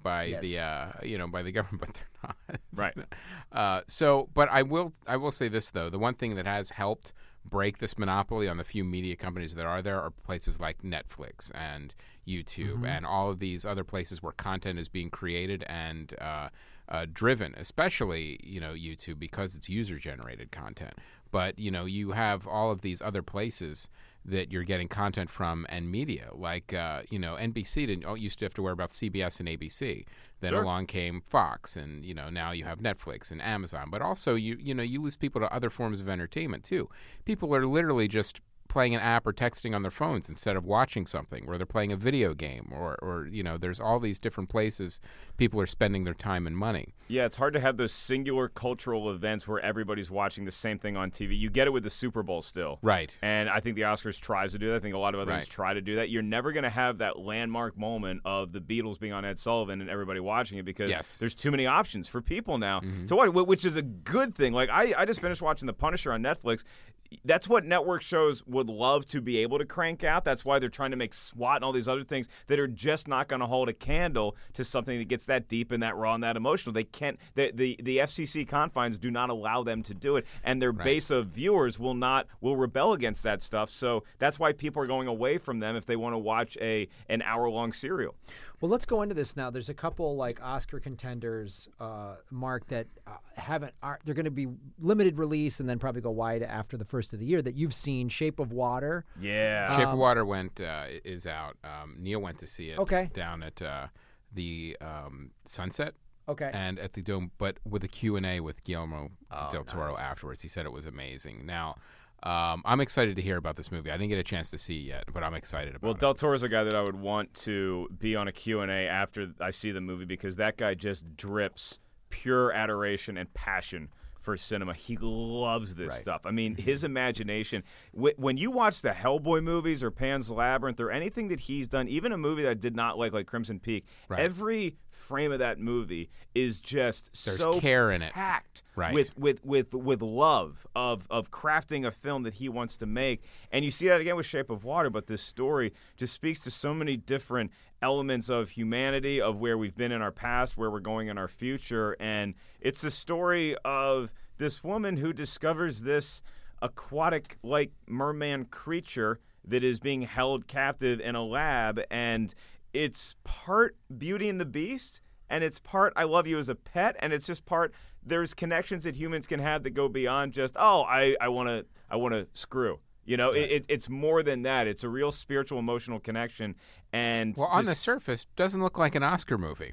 by Yes. the uh, you know by the government, but they're not. Right. Uh, so, but I will I will say this though: the one thing that has helped break this monopoly on the few media companies that are there are places like Netflix and YouTube and all of these other places where content is being created and uh, uh, driven, especially, you know, YouTube, because it's user-generated content. But, you know, you have all of these other places that you're getting content from and media, like, uh, you know, N B C didn't oh, used to have to worry about C B S and A B C. Then Sure. along came Fox, and, you know, now you have Netflix and Amazon. But also, you you know, you lose people to other forms of entertainment, too. People are literally just playing an app or texting on their phones instead of watching something, or they're playing a video game, or, or you know, there's all these different places people are spending their time and money. Yeah, it's hard to have those singular cultural events where everybody's watching the same thing on T V. You get it with the Super Bowl still. Right. And I think the Oscars tries to do that. I think a lot of other things Right. try to do that. You're never going to have that landmark moment of the Beatles being on Ed Sullivan and everybody watching it because Yes. there's too many options for people now Mm-hmm. to watch, wh- which is a good thing. Like, I, I just finished watching The Punisher on Netflix. That's what network shows would love to be able to crank out. That's why they're trying to make SWAT and all these other things that are just not going to hold a candle to something that gets that deep and that raw and that emotional. They can't. The the, the F C C confines do not allow them to do it, and their Right. base of viewers will not will rebel against that stuff. So that's why people are going away from them if they want to watch a an hour long serial. Well, let's go into this now. There's a couple like Oscar contenders, uh, Mark, that uh, haven't. Are, they're going to be limited release and then probably go wide after the first of the year. That you've seen, Shape of Water. Yeah. Shape of Water went uh, is out. Um, Neil went to see it Okay. down at uh, the um, Sunset Okay. and at the Dome, but with a Q and A with Guillermo Oh, del Toro nice. afterwards. He said it was amazing. Now, um, I'm excited to hear about this movie. I didn't get a chance to see it yet, but I'm excited about Well, it. Del Toro's a guy that I would want to be on a Q and A after I see the movie because that guy just drips pure adoration and passion for cinema. He loves this Right. stuff. I mean, his imagination. Wh- When you watch the Hellboy movies or Pan's Labyrinth or anything that he's done, even a movie that I did not like, like Crimson Peak, Right. every frame of that movie is just There's so care in it. packed Right. with with with with love of of crafting a film that he wants to make. And you see that again with Shape of Water, but this story just speaks to so many different elements of humanity, of where we've been in our past, where we're going in our future. And it's the story of this woman who discovers this aquatic like merman creature that is being held captive in a lab, and it's part Beauty and the Beast, and it's part I Love You as a Pet, and it's just part there's connections that humans can have that go beyond just oh I I want to I want to screw. You know, it, it, it's more than that. It's a real spiritual, emotional connection. And well, on the just- surface, doesn't look like an Oscar movie.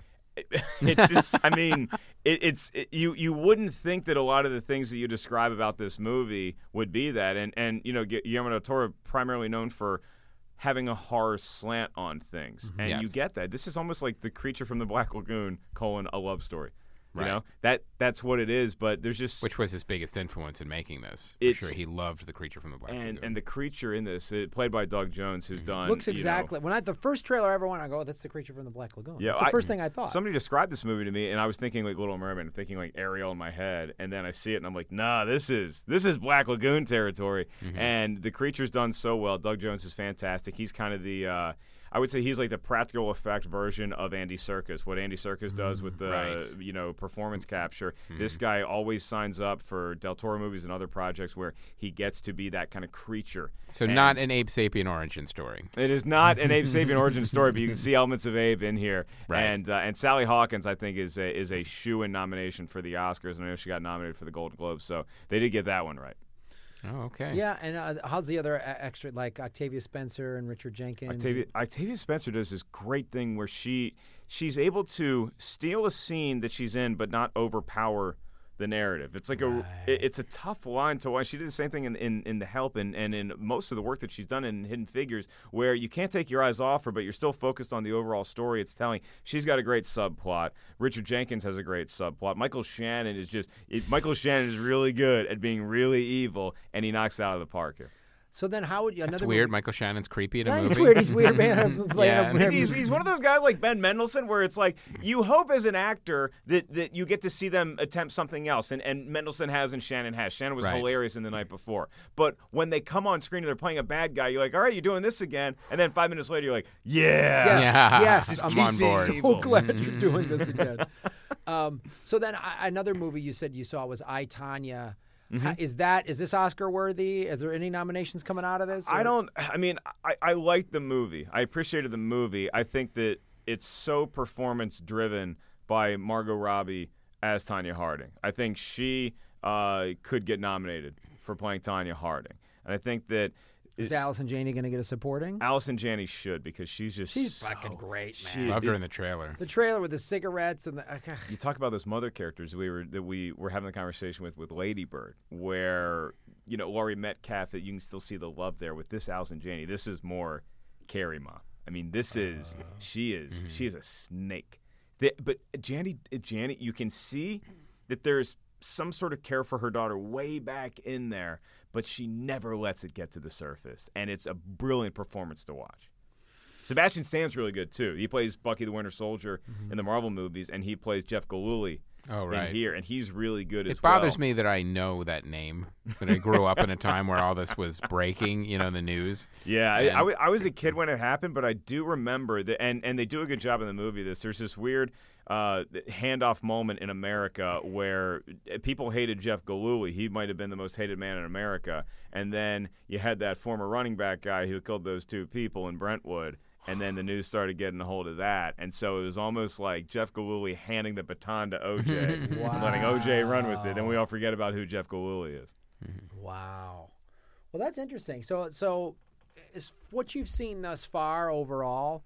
it just I mean it, it's it, you you wouldn't think that a lot of the things that you describe about this movie would be that, and and you know Guillermo del Toro primarily known for having a horror slant on things, and you Yes. get that. This is almost like The Creature from the Black Lagoon colon a love story. You Right. know that that's what it is, but there's just Which was his biggest influence in making this. For It's- sure, he loved The Creature from the Black and Lagoon. and the creature in this, it, played by Doug Jones, who's done Looks you know, exactly. When I the first trailer I ever went, I go, oh, "That's the Creature from the Black Lagoon." Yeah, That's the I- first thing I thought. Somebody described this movie to me, and I was thinking like Little Mermaid, thinking like Ariel in my head, and then I see it, and I'm like, nah, this is this is Black Lagoon territory. Mm-hmm. And the creature's done so well. Doug Jones is fantastic. He's kind of the, uh, I would say, he's like the practical effect version of Andy Serkis. What Andy Serkis does with the, Right. you know, performance capture. This guy always signs up for Del Toro movies and other projects where he gets to be that kind of creature. so And- not an Abe Sapien origin story. It is not an Abe Sapien origin story, but you can see elements of Abe in here. Right. And uh, and Sally Hawkins, I think, is a, is a shoo-in nomination for the Oscars, and I know she got nominated for the Golden Globes, so they did get that one right. Oh, okay. Yeah, and uh, how's the other e- extra like Octavia Spencer and Richard Jenkins? Octavia, Octavia Spencer does this great thing where she she's able to steal a scene that she's in, but not overpower the narrative. It's like a it- it's a tough line to watch. She did the same thing in, in, in The Help and, and in most of the work that she's done in Hidden Figures, where you can't take your eyes off her, but you're still focused on the overall story it's telling. She's got a great subplot. Richard Jenkins has a great subplot. Michael Shannon is just it, Michael Shannon is really good at being really evil, and he knocks it out of the park here. So then, how would you? That's Another weird. movie- Michael Shannon's creepy in a Yeah, movie. he's weird. He's weird. Man, playing Yeah. a- He's, he's one of those guys like Ben Mendelsohn where it's like you hope as an actor that, that you get to see them attempt something else. And, and Mendelsohn has and Shannon has. Shannon was Right. hilarious in The Night Before. But when they come on screen and they're playing a bad guy, you're like, all right, you're doing this again. And then five minutes later, you're like, yeah. Yes, Yeah. yes, I'm on board. So glad you're doing this again. um, so then, I, another movie you said you saw was I, Tonya. Mm-hmm. How- Is that is this Oscar worthy? Is there any nominations coming out of this? I or- don't. I mean, I, I liked the movie. I appreciated the movie. I think that it's so performance driven by Margot Robbie as Tanya Harding. I think she uh, could get nominated for playing Tanya Harding, and I think that Is Allison Janney going to get a supporting? Allison Janney should because she's just She's so- fucking great, she- man. Loved her in the trailer. The trailer with the cigarettes and the. Uh, You talk about those mother characters we were that we were having the conversation with with Lady Bird, where you know Laurie Metcalf, that you can still see the love there. With this Allison Janney, this is more Carrie Ma. I mean, this is she is mm-hmm. she is a snake. The, but Janney, Janney, you can see that there's some sort of care for her daughter way back in there, but she never lets it get to the surface, and it's a brilliant performance to watch. Sebastian Stan's really good too. He plays Bucky the Winter Soldier in the Marvel movies, and he plays Jeff Goldblum Oh, right. in here, and he's really good as It bothers well. me that I know that name. That I grew up in a time where all this was breaking, you know, in the news. Yeah, I, And- I, wa- I was a kid when it happened, but I do remember that, and, and they do a good job in the movie. This there's this weird uh, handoff moment in America where people hated Jeff Goldblum. He might have been the most hated man in America, and then you had that former running back guy who killed those two people in Brentwood. And then the news started getting a hold of that. And so it was almost like Jeff Goldblum handing the baton to O J and letting O J run with it. Then we all forget about who Jeff Goldblum is. Wow. Well, that's interesting. So, so is what you've seen thus far overall,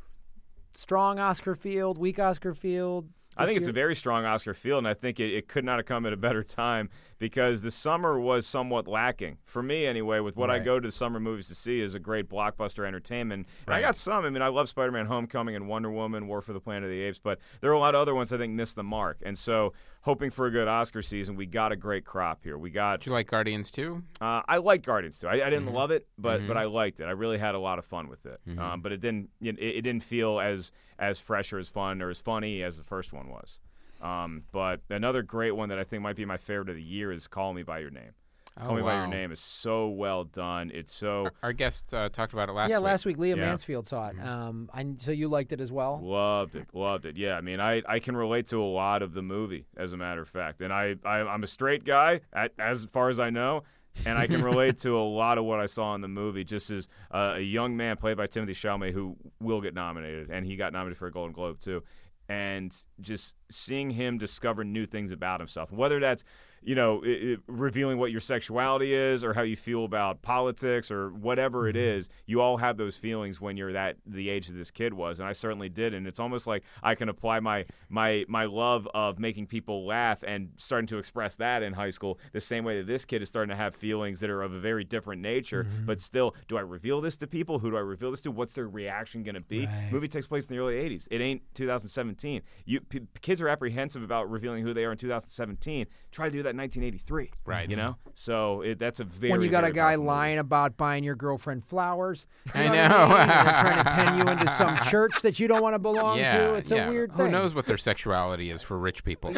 strong Oscar field, weak Oscar field? I think this it's a year? very strong Oscar field, and I think it, it could not have come at a better time because the summer was somewhat lacking. For me, anyway, with what I Right. go to the summer movies to see is a great blockbuster entertainment. And I Right. got some. I mean, I love Spider-Man Homecoming and Wonder Woman, War for the Planet of the Apes, but there are a lot of other ones I think missed the mark. And so, hoping for a good Oscar season, we got a great crop here. We got Did you like Guardians too? Uh, I liked Guardians too. I, I didn't Mhm. love it, but Mhm. but I liked it. I really had a lot of fun with it. Mhm. Um, but it didn't it, it didn't feel as as fresh or as fun or as funny as the first one was. Um, but another great one that I think might be my favorite of the year is Call Me by Your Name. Oh, Call Me by Your wow. Name is so well done. It's so Our, our guest uh, talked about it last yeah, week. last week Leah Yeah. Mansfield saw it. Um, I, so you liked it as well? loved it, loved it. Yeah, I mean, I, I can relate to a lot of the movie, as a matter of fact. And I, I I'm a straight guy, at, as far as I know. And I can relate to a lot of what I saw in the movie, just as uh, a young man played by Timothée Chalamet who will get nominated, and he got nominated for a Golden Globe too. And just seeing him discover new things about himself, whether that's you know, it, it, revealing what your sexuality is or how you feel about politics or whatever it is, you all have those feelings when you're that the age that this kid was, and I certainly did. And it's almost like I can apply my my my love of making people laugh and starting to express that in high school the same way that this kid is starting to have feelings that are of a very different nature. Mm-hmm. But still, do I reveal this to people? Who do I reveal this to? What's their reaction going to be? Right. Movie takes place in the early eighties. It ain't two thousand seventeen. You p- kids are apprehensive about revealing who they are in two thousand seventeen. Try to do that in nineteen eighty-three. Right. You know, so it, that's a very when you got very a guy powerful movie. lying about buying your girlfriend flowers, you I know, know. what I mean? And they're trying to pen you into some church that you don't want to belong yeah, to. It's yeah. a weird Who thing. knows what their sexuality is for rich people?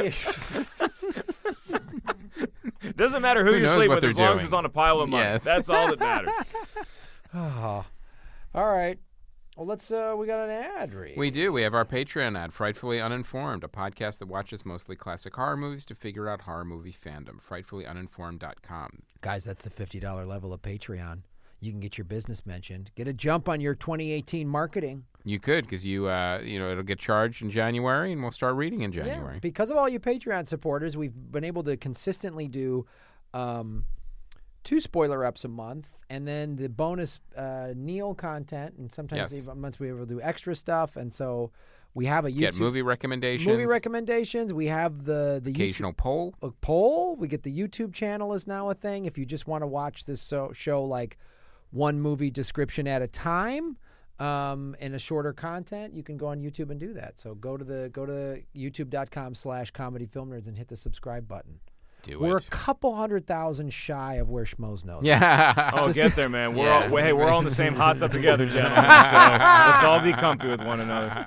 Doesn't matter who, Who you knows sleep what with, they're as long as doing. it's on a pile of money. Yes. That's all that matters. Oh. All right. Well, let's. Uh, we got an ad read. We do. We have our Patreon ad, Frightfully Uninformed, a podcast that watches mostly classic horror movies to figure out horror movie fandom. frightfully uninformed dot com. Guys, that's the fifty dollars level of Patreon. You can get your business mentioned. Get a jump on your twenty eighteen marketing. You could, because you, uh, you know, it'll get charged in January, and we'll start reading in January. Yeah, because of all you Patreon supporters, we've been able to consistently do um, two spoiler ups a month, and then the bonus uh, Neil content, and sometimes Yes. even months we will do extra stuff. And so we have a YouTube Get movie recommendations, movie recommendations. We have the the occasional poll. YouTube, a poll. We get the YouTube channel is now a thing. If you just want to watch this so, show like one movie description at a time. Um, and a shorter content, you can go on YouTube and do that. So go to the go to youtube dot com slash comedy film nerds and hit the subscribe button. Do we're it. a couple hundred thousand shy of where Schmoes knows. Yeah. Oh, get there, man. We're Yeah. all, hey, we're all in the same hot tub together, gentlemen. So let's all be comfy with one another.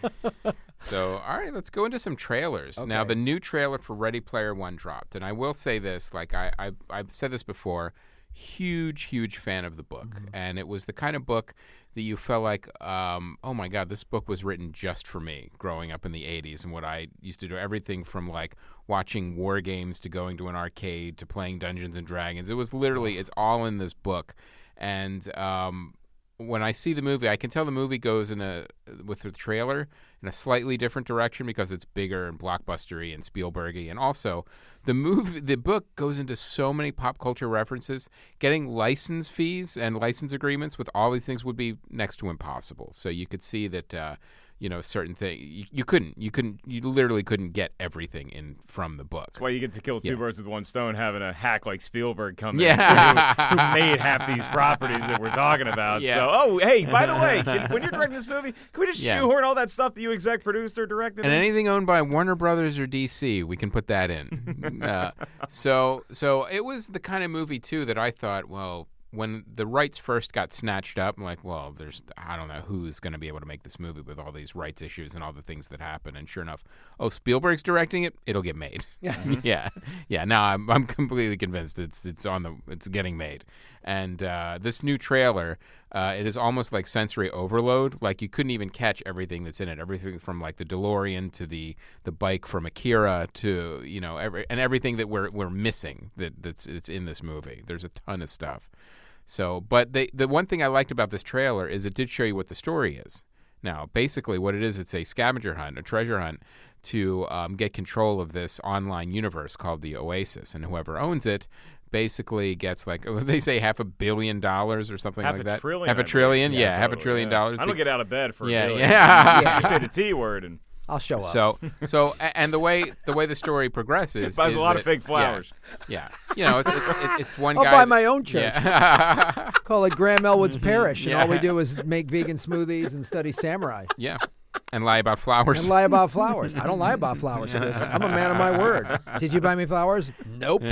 So, all right, let's go into some trailers. Now, Okay. the new trailer for Ready Player One dropped, and I will say this, like I, I I've said this before, huge, huge fan of the book, Mm-hmm. and it was the kind of book that you felt like, um, oh my God, this book was written just for me growing up in the eighties and what I used to do, everything from like watching war games to going to an arcade to playing Dungeons and Dragons. It was literally, it's all in this book, and um, when I see the movie, I can tell the movie goes in a with the trailer in a slightly different direction because it's bigger and blockbustery and Spielbergy, and also the movie, the book goes into so many pop culture references. Getting license fees and license agreements with all these things would be next to impossible. So you could see that. Uh, You know, certain things you, you couldn't, you couldn't, you literally couldn't get everything in from the book. That's why you get to kill two Yeah. birds with one stone, having a hack like Spielberg come Yeah. in, who, who made half these properties that we're talking about. Yeah. So, oh, hey, by the way, can, when you're directing this movie, can we just Yeah. shoehorn all that stuff that you exec produced or directed? And in? anything owned by Warner Brothers or D C, we can put that in. uh, so, so it was the kind of movie too that I thought, well, when the rights first got snatched up, I'm like, well, there's, I don't know who's going to be able to make this movie with all these rights issues and all the things that happen. And sure enough, oh, Spielberg's directing it, it'll get made. Yeah. yeah, yeah. Now I'm, I'm completely convinced it's, it's on the, it's getting made. And uh, this new trailer, uh, it is almost like sensory overload. Like you couldn't even catch everything that's in it. Everything from like the DeLorean to the, the bike from Akira to, you know, every, and everything that we're we're missing that that's it's in this movie. There's a ton of stuff. So, but they, the one thing I liked about this trailer is it did show you what the story is. Now, basically, what it is, it's a scavenger hunt, a treasure hunt to um, get control of this online universe called the Oasis, and whoever owns it basically gets like they say half a billion dollars or something half like a that. trillion. half a I believe. trillion, yeah, half a totally, trillion yeah. dollars. I don't get out of bed for Yeah, a billion. yeah. You say the T word and I'll show up. So, so, a- and the way the way the story progresses, buys is a lot that- of fake flowers. Yeah, yeah. you know, it's it's, it's- it's one I'll guy. buy that- my own church. Yeah. Call it Graham Elwood's Parish, and Yeah. all we do is make vegan smoothies and study samurai yeah, and lie about flowers. and lie about flowers. I don't lie about flowers, Chris. I'm a man of my word. Did you buy me flowers? Nope.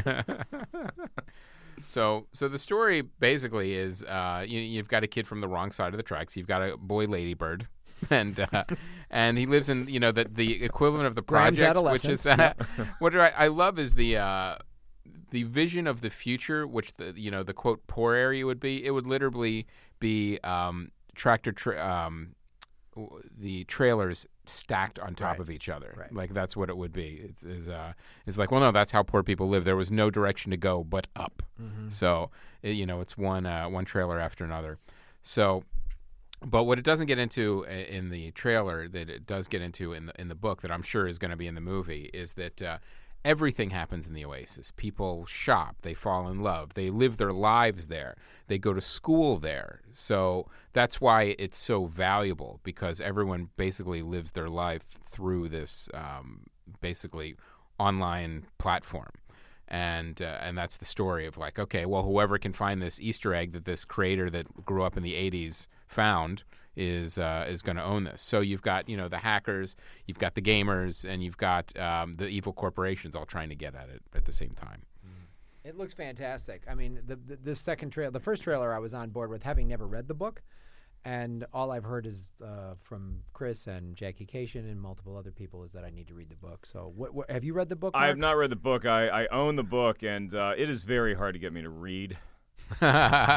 So, so the story basically is uh, you, you've got a kid from the wrong side of the tracks. You've got a boy ladybird, and uh, and he lives in you know the the equivalent of the Graham's projects, which is uh, what I, I love is the uh, the vision of the future, which the you know the quote poor area would be. It would literally be um, tractor tra- um, w- the trailers stacked on top Right. of each other. Right. Like that's what it would be. It's is uh, it's like well no, that's how poor people live. There was no direction to go but up. Mm-hmm. So it, you know, it's one uh, one trailer after another. So, but what it doesn't get into i- in the trailer that it does get into in the in the book that I'm sure is going to be in the movie is that uh, everything happens in the Oasis. People shop, they fall in love, they live their lives there, they go to school there. So that's why it's so valuable because everyone basically lives their life through this um, basically online platform. And uh, and that's the story of like, okay, well, whoever can find this Easter egg that this creator that grew up in the eighties found is uh, is going to own this. So you've got you know the hackers, you've got the gamers, and you've got um, the evil corporations all trying to get at it at the same time. It looks fantastic. I mean, the, the this second trailer, the first trailer, I was on board with, having never read the book, and all I've heard is uh, from Chris and Jackie Cation and multiple other people is that I need to read the book. So, what, what, have you read the book? I have Mark? not read the book. I, I own the book, and uh, it is very hard to get me to read. Very.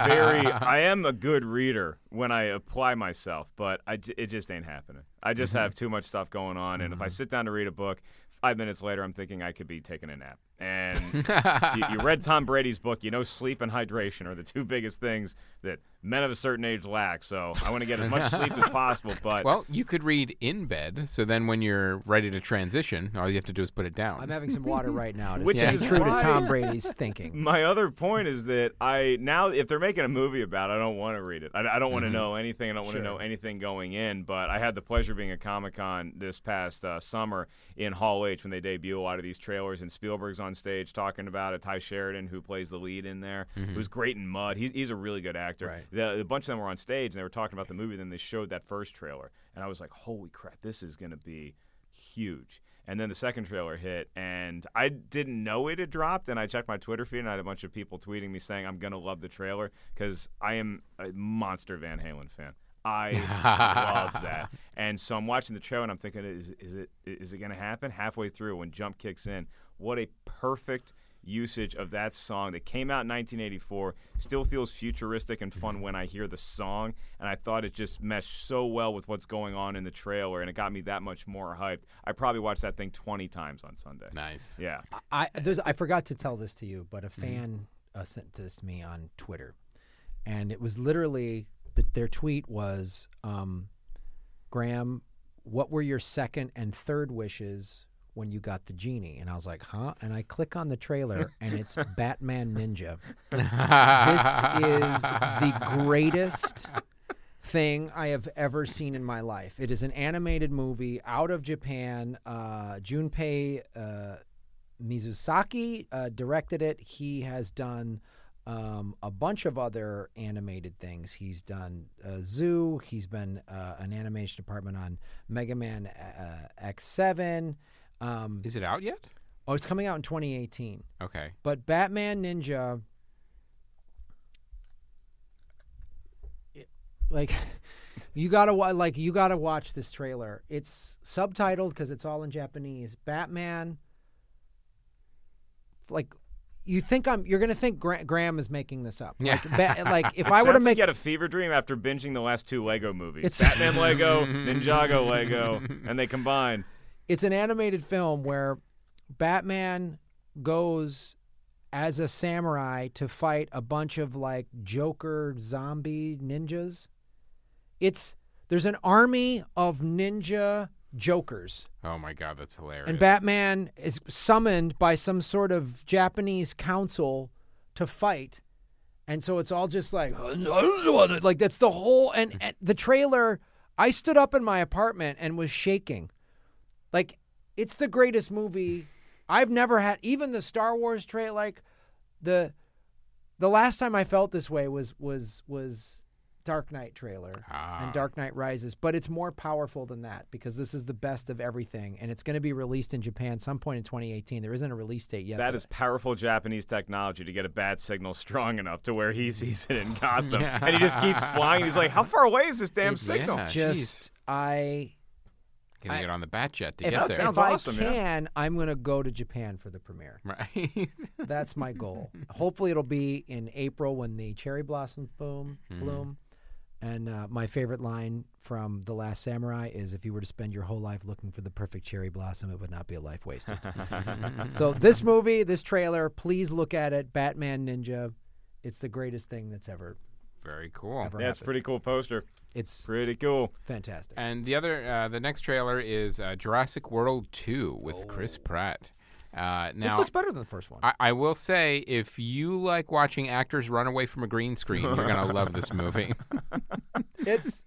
I am a good reader when I apply myself, but I j- it just ain't happening. I just Mm-hmm. have too much stuff going on, and if I sit down to read a book, five minutes later, I'm thinking I could be taking a nap. And if you, you read Tom Brady's book, you know sleep and hydration are the two biggest things that men of a certain age lack. So I want to get as much sleep as possible. But Well, you could read in bed, so then when you're ready to transition, all you have to do is put it down. I'm having some water right now to Which stay is true to why- Tom Brady's thinking. my other point is that I now, if they're making a movie about it, I don't want to read it. I, I don't want to Mhm. know anything. I don't want to Sure. know anything going in. But I had the pleasure of being at Comic-Con this past uh, summer in Hall H when they debut a lot of these trailers, and Spielberg's on stage talking about it. Ty Sheridan, who plays the lead in there, Mhm. who's great in Mud. He's, he's a really good actor. Right. The, a bunch of them were on stage, and they were talking about the movie. Then they showed that first trailer, and I was like, holy crap, this is going to be huge. And then the second trailer hit, and I didn't know it had dropped. And I checked my Twitter feed, and I had a bunch of people tweeting me saying I'm gonna love the trailer because I am a monster Van Halen fan. I love that. And so I'm watching the trailer, and I'm thinking, is, is it is it gonna happen? Halfway through, when Jump kicks in, what a perfect usage of that song that came out in nineteen eighty-four. Still feels futuristic and fun when I hear the song, and I thought it just meshed so well with what's going on in the trailer, and it got me that much more hyped. I probably watched that thing twenty times on Sunday. Nice. Yeah. I there's I forgot to tell this to you, but a fan uh, sent this to me on Twitter, and it was literally the, their tweet was, um, Graham, what were your second and third wishes when you got the genie? And I was like, huh? And I click on the trailer, and it's Batman Ninja. This is the greatest thing I have ever seen in my life. It is an animated movie out of Japan. Uh, Junpei uh, Mizusaki uh, directed it. He has done um, a bunch of other animated things. He's done uh, Zoo. He's been uh, an animation department on Mega Man uh, X seven. Um, Is it out yet? oh, it's coming out in twenty eighteen. Okay. But Batman Ninja, it- like, you gotta wa- like you gotta watch this trailer. It's subtitled because it's all in Japanese. Batman, like, you think I'm, you're gonna think Gra- Graham is making this up. Yeah. Like, ba- like if It I were to sounds like make you had a fever dream after binging the last two Lego movies. It's- Batman Lego, Ninjago Lego, and they combine. It's an animated film where Batman goes as a samurai to fight a bunch of like Joker zombie ninjas. It's there's an army of ninja Jokers, Oh my God, that's hilarious. and Batman is summoned by some sort of Japanese council to fight. And so it's all just like like that's the whole and, and the trailer. I stood up in my apartment and was shaking. Like, it's the greatest movie. I've never had, even the Star Wars trailer, like, the the last time I felt this way was was was Dark Knight trailer Ah. and Dark Knight Rises. But it's more powerful than that because this is the best of everything. And it's going to be released in Japan some point in twenty eighteen. There isn't a release date yet. That but- is powerful Japanese technology to get a bad signal strong enough to where he sees it in Gotham. Yeah. And he just keeps flying. He's like, how far away is this damn it's signal? Yeah, just, I... Gonna I- get on the bat jet to If, get that there. sounds if awesome, I yeah. can, I'm going to go to Japan for the premiere. Right. That's my goal. Hopefully, it'll be in April when the cherry blossoms boom bloom. And uh, my favorite line from The Last Samurai is, "If you were to spend your whole life looking for the perfect cherry blossom, it would not be a life wasted." So this movie, this trailer, please look at it. Batman Ninja, it's the greatest thing that's ever Very cool. ever Yeah, it's a happened. pretty cool poster. It's Pretty cool. fantastic. And the other, uh, the next trailer is uh, Jurassic World two with Chris Pratt. Uh, now, this looks better than the first one. I, I will say, if you like watching actors run away from a green screen, you're gonna love this movie. It's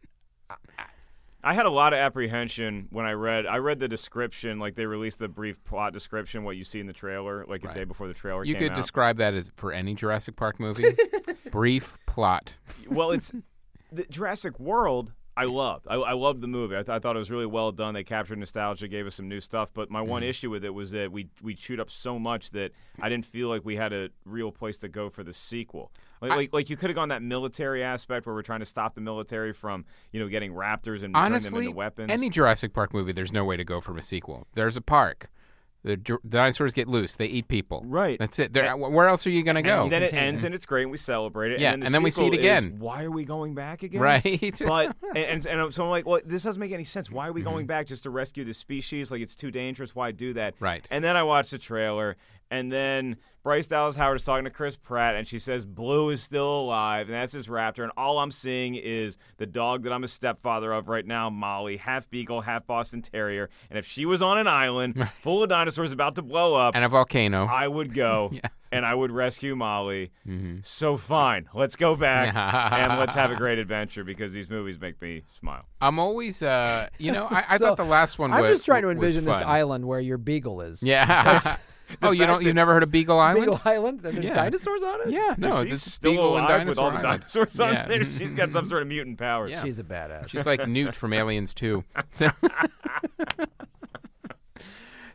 I had a lot of apprehension when I read I read the description, like they released the brief plot description, what you see in the trailer, like Right. a day before the trailer You came could out. describe that as for any Jurassic Park movie. Brief plot. Well, it's the Jurassic World. I loved. I, I loved the movie. I, th- I thought it was really well done. They captured nostalgia, gave us some new stuff. But my one issue with it was that we we chewed up so much that I didn't feel like we had a real place to go for the sequel. Like, I- like, like you could have gone that military aspect where we're trying to stop the military from you know getting raptors and turning them Honestly, into weapons. any Jurassic Park movie, there's no way to go from a sequel. There's a park. The dr- dinosaurs get loose. They eat people. Right. That's it. There, where else are you going to go? And then it Continue. ends and it's great and we celebrate it. Yeah, and then, the and then we see it sequel again. is, why are we going back again? Right. But and, and, and so I'm like, well, this doesn't make any sense. Why are we Mm-hmm. going back just to rescue the species? Like it's too dangerous. Why do that? Right. And then I watched the trailer, and then Bryce Dallas Howard is talking to Chris Pratt, and she says Blue is still alive, and that's his raptor. And all I'm seeing is the dog that I'm a stepfather of right now, Molly, half beagle, half Boston Terrier. And if she was on an island full of dinosaurs about to blow up, and a volcano. I would go Yes. and I would rescue Molly. Mm-hmm. So fine, let's go back and let's have a great adventure because these movies make me smile. I'm always, uh, you know, I, I So, thought the last one I'm was just trying to was envision this fun. island where your beagle is. Yeah. oh, you fact don't? You've that- never heard of Beagle Island? Beagle Island, and there's Yeah. dinosaurs on it. Yeah. No, she's it's still Beagle and alive Dinosaur with all the Island. dinosaurs on Yeah. there. She's got some sort of mutant powers. Yeah. She's a badass. She's like Newt from Aliens two. So,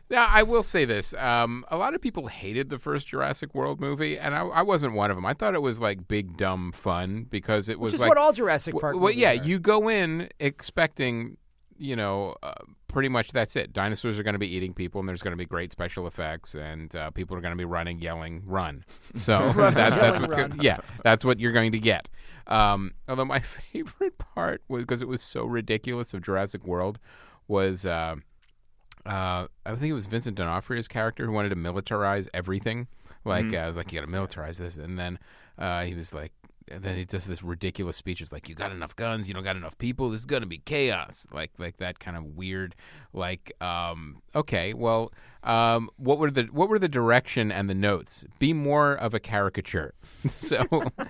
Now, I will say this. Um, a lot of people hated the first Jurassic World movie, and I, I wasn't one of them. I thought it was like big, dumb fun because it was Which is like... what all Jurassic Park Well, movies yeah, are. you go in expecting, you know, uh, pretty much that's it. Dinosaurs are going to be eating people, and there's going to be great special effects, and uh, people are going to be running, yelling, run. So Run, that, that's yelling, what's run. good. Yeah, that's what you're going to get. Um, although my favorite part was because it was so ridiculous of Jurassic World was. Uh, Uh, I think it was Vincent D'Onofrio's character who wanted to militarize everything. Like, Mhm. uh, I was like, you got to militarize this. And then uh, he was like, and then he does this ridiculous speech. It's like, you got enough guns, you don't got enough people. This is going to be chaos. Like, like that kind of weird, like, um, okay, well, um, what were the, what were the direction and the notes? Be more of a caricature. So,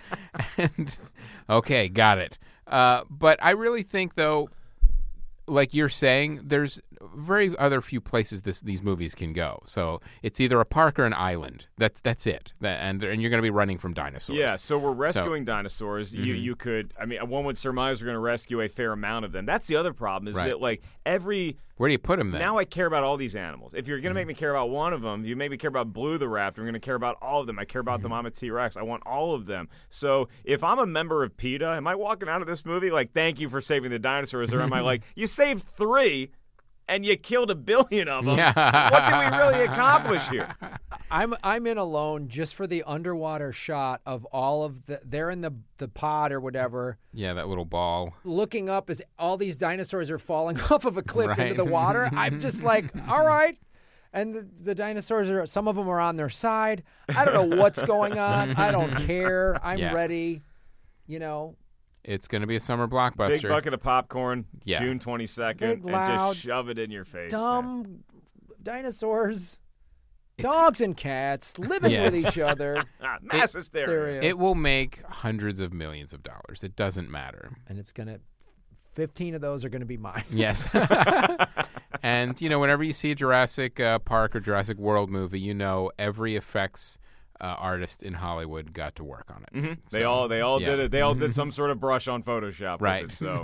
and okay, got it. Uh, but I really think though, like you're saying, there's very other few places this these movies can go. So it's either a park or an island. That's that's it. That, and and you're going to be running from dinosaurs. Yeah, so we're rescuing dinosaurs. You Mhm. you could, I mean, one would surmise we're going to rescue a fair amount of them. That's the other problem is Right. that like every Where do you put them then? now I care about all these animals. If you're going to make me care about one of them, you make me care about Blue the raptor. I'm going to care about all of them. I care about the mama T-Rex. I want all of them. So if I'm a member of PETA, am I walking out of this movie like, thank you for saving the dinosaurs, or am I like, you saved three and you killed a billion of them? Yeah. What did we really accomplish here? I'm I'm in alone just for the underwater shot of all of the they're in the the pod or whatever, Yeah, that little ball. looking up as all these dinosaurs are falling off of a cliff Right. into the water. I'm just like, all right. And the, the dinosaurs are some of them are on their side. I don't know what's going on. I don't care. I'm Yeah. ready. You know, It's going to be a summer blockbuster. Big bucket of popcorn, Yeah. June twenty-second, Big, and loud, just shove it in your face. man. dumb dinosaurs, It's- dogs and cats living Yes. with each other. Ah, mass hysteria. Hysteria. It will make hundreds of millions of dollars. It doesn't matter. And it's gonna fifteen of those are gonna be mine. Yes. And, you know, whenever you see a Jurassic uh, Park or Jurassic World movie, you know every effects uh, artist in Hollywood got to work on it. Mhm. They So, all they all yeah. did it. They all did some sort of brush on Photoshop. with Right. it, so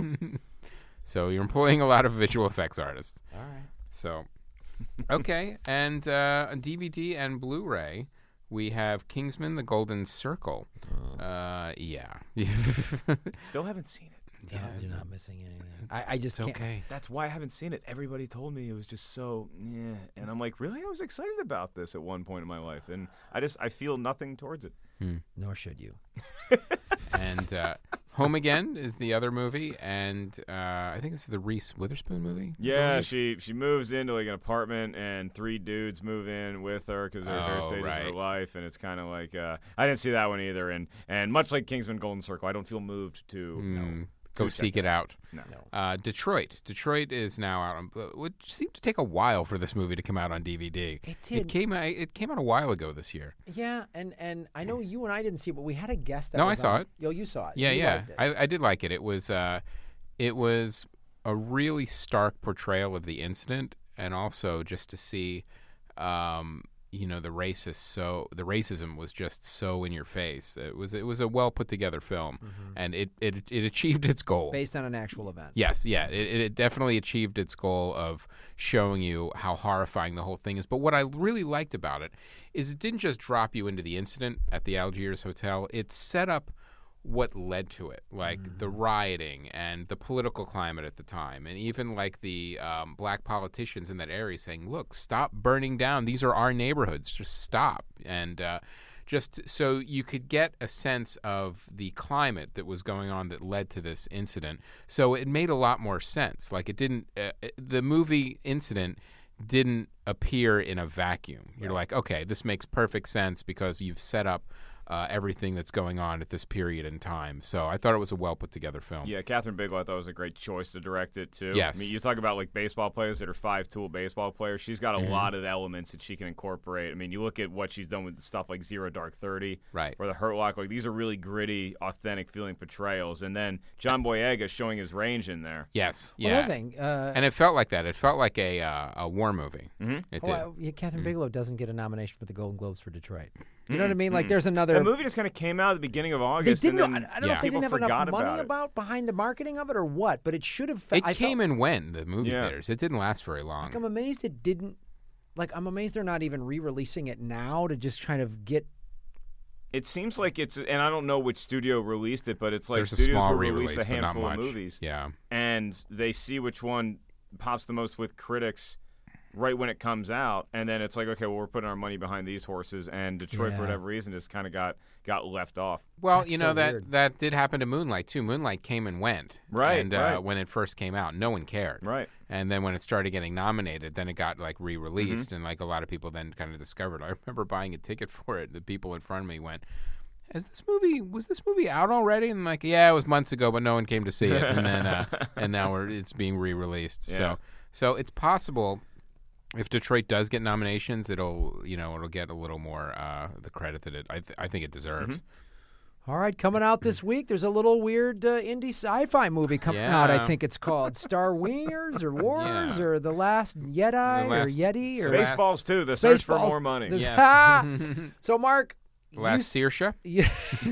So you're employing a lot of visual effects artists. All right. So, okay. And uh, on D V D and Blu-ray, we have Kingsman: The Golden Circle. Uh, yeah. still haven't seen it. Yeah, you're not missing anything. I, I just It's can't. okay. That's why I haven't seen it. Everybody told me it was just so yeah, and I'm like, really? I was excited about this at one point in my life, and I just I feel nothing towards it. Nor should you. And uh, Home Again is the other movie, and uh, I think this is the Reese Witherspoon movie. I Yeah, believe. she she moves into like an apartment, and three dudes move in with her because they're her Oh, stages of her right. life, and it's kind of like uh, I didn't see that one either, and and much like Kingsman: Golden Circle, I don't feel moved to. Hmm. Go to seek check it out. No. Uh, Detroit. Detroit is now out on. It seemed to take a while for this movie to come out on D V D. It did. It came. out- It came out a while ago this year. Yeah, and and I know you and I didn't see it, but we had a guest that No, I was saw on. it. Yo, you saw it. Yeah, You yeah. liked it. I, I did like it. It was. Uh, it was a really stark portrayal of the incident, and also just to see, um, you know, the racist. So the racism was just so in your face. It was. It was a well put together film, and it, it it achieved its goal. Based on an actual event. Yes, yeah, it, it definitely achieved its goal of showing you how horrifying the whole thing is. But what I really liked about it is it didn't just drop you into the incident at the Algiers Hotel. It set up what led to it, like the rioting and the political climate at the time, and even like the um, black politicians in that area saying, look, stop burning down. These are our neighborhoods. Just stop. And uh, just so you could get a sense of the climate that was going on that led to this incident. So it made a lot more sense. Like it didn't, uh, the movie incident didn't appear in a vacuum. You're like, okay, this makes perfect sense because you've set up uh, everything that's going on at this period in time. So I thought it was a well put together film. Yeah, Catherine Bigelow I thought was a great choice to direct it too. Yes. I mean, you talk about like baseball players that are five-tool baseball players. She's got a Mhm. lot of elements that she can incorporate. I mean, you look at what she's done with stuff like Zero Dark Thirty, Right. or The Hurt Lock. Like these are really gritty, authentic feeling portrayals. And then John Boyega showing his range in there. Yes. Another Yeah. thing, uh, And it felt like that. It felt like a uh, a war movie. Mhm. It oh, did. I- yeah, Catherine Mm. Bigelow doesn't get a nomination for the Golden Globes for Detroit. You know Mm-mm, what I mean? Like, mm-mm. there's another. The movie just kind of came out at the beginning of They August. didn't. and know, then I don't know if they people didn't have enough forgot money about it. about behind the marketing of it or what, but it should have. It I came felt, and went, the movie Yeah. theaters. It didn't last very long. I'm amazed it didn't like I'm amazed they're not even re-releasing it now to just kind of get. It seems like it's, and I don't know which studio released it, but it's like There's a studios small will re-release, release a but not handful of much. movies, Yeah. and they see which one pops the most with critics right when it comes out, and then it's like, okay, well, we're putting our money behind these horses, and Detroit, Yeah. for whatever reason, just kind of got, got left off. Well, That's you know so that weird. that did happen to Moonlight too. Moonlight came and went, Right, And uh, right. when it first came out, no one cared, Right. And then when it started getting nominated, then it got like Mm-hmm. re-released, and like a lot of people then kind of discovered. I remember buying a ticket for it. The people in front of me went, "Is this movie? Was this movie out already?" And I'm like, "Yeah, it was months ago, but no one came to see it." And then uh, and now we're, it's being re-released. Yeah. So so it's possible. If Detroit does get nominations, it'll you know it'll get a little more uh, the credit that it I, th- I think it deserves. Mm-hmm. All right, coming out this week, there's a little weird uh, indie sci-fi movie coming Yeah. out. I think it's called Star Wars or Wars Yeah. or The Last Jedi The or Last- Yeti or Space- Spaceballs too. The search for Spaceballs. more money. There's- Yeah. So, Mark, The Last you, Saoirse? yeah,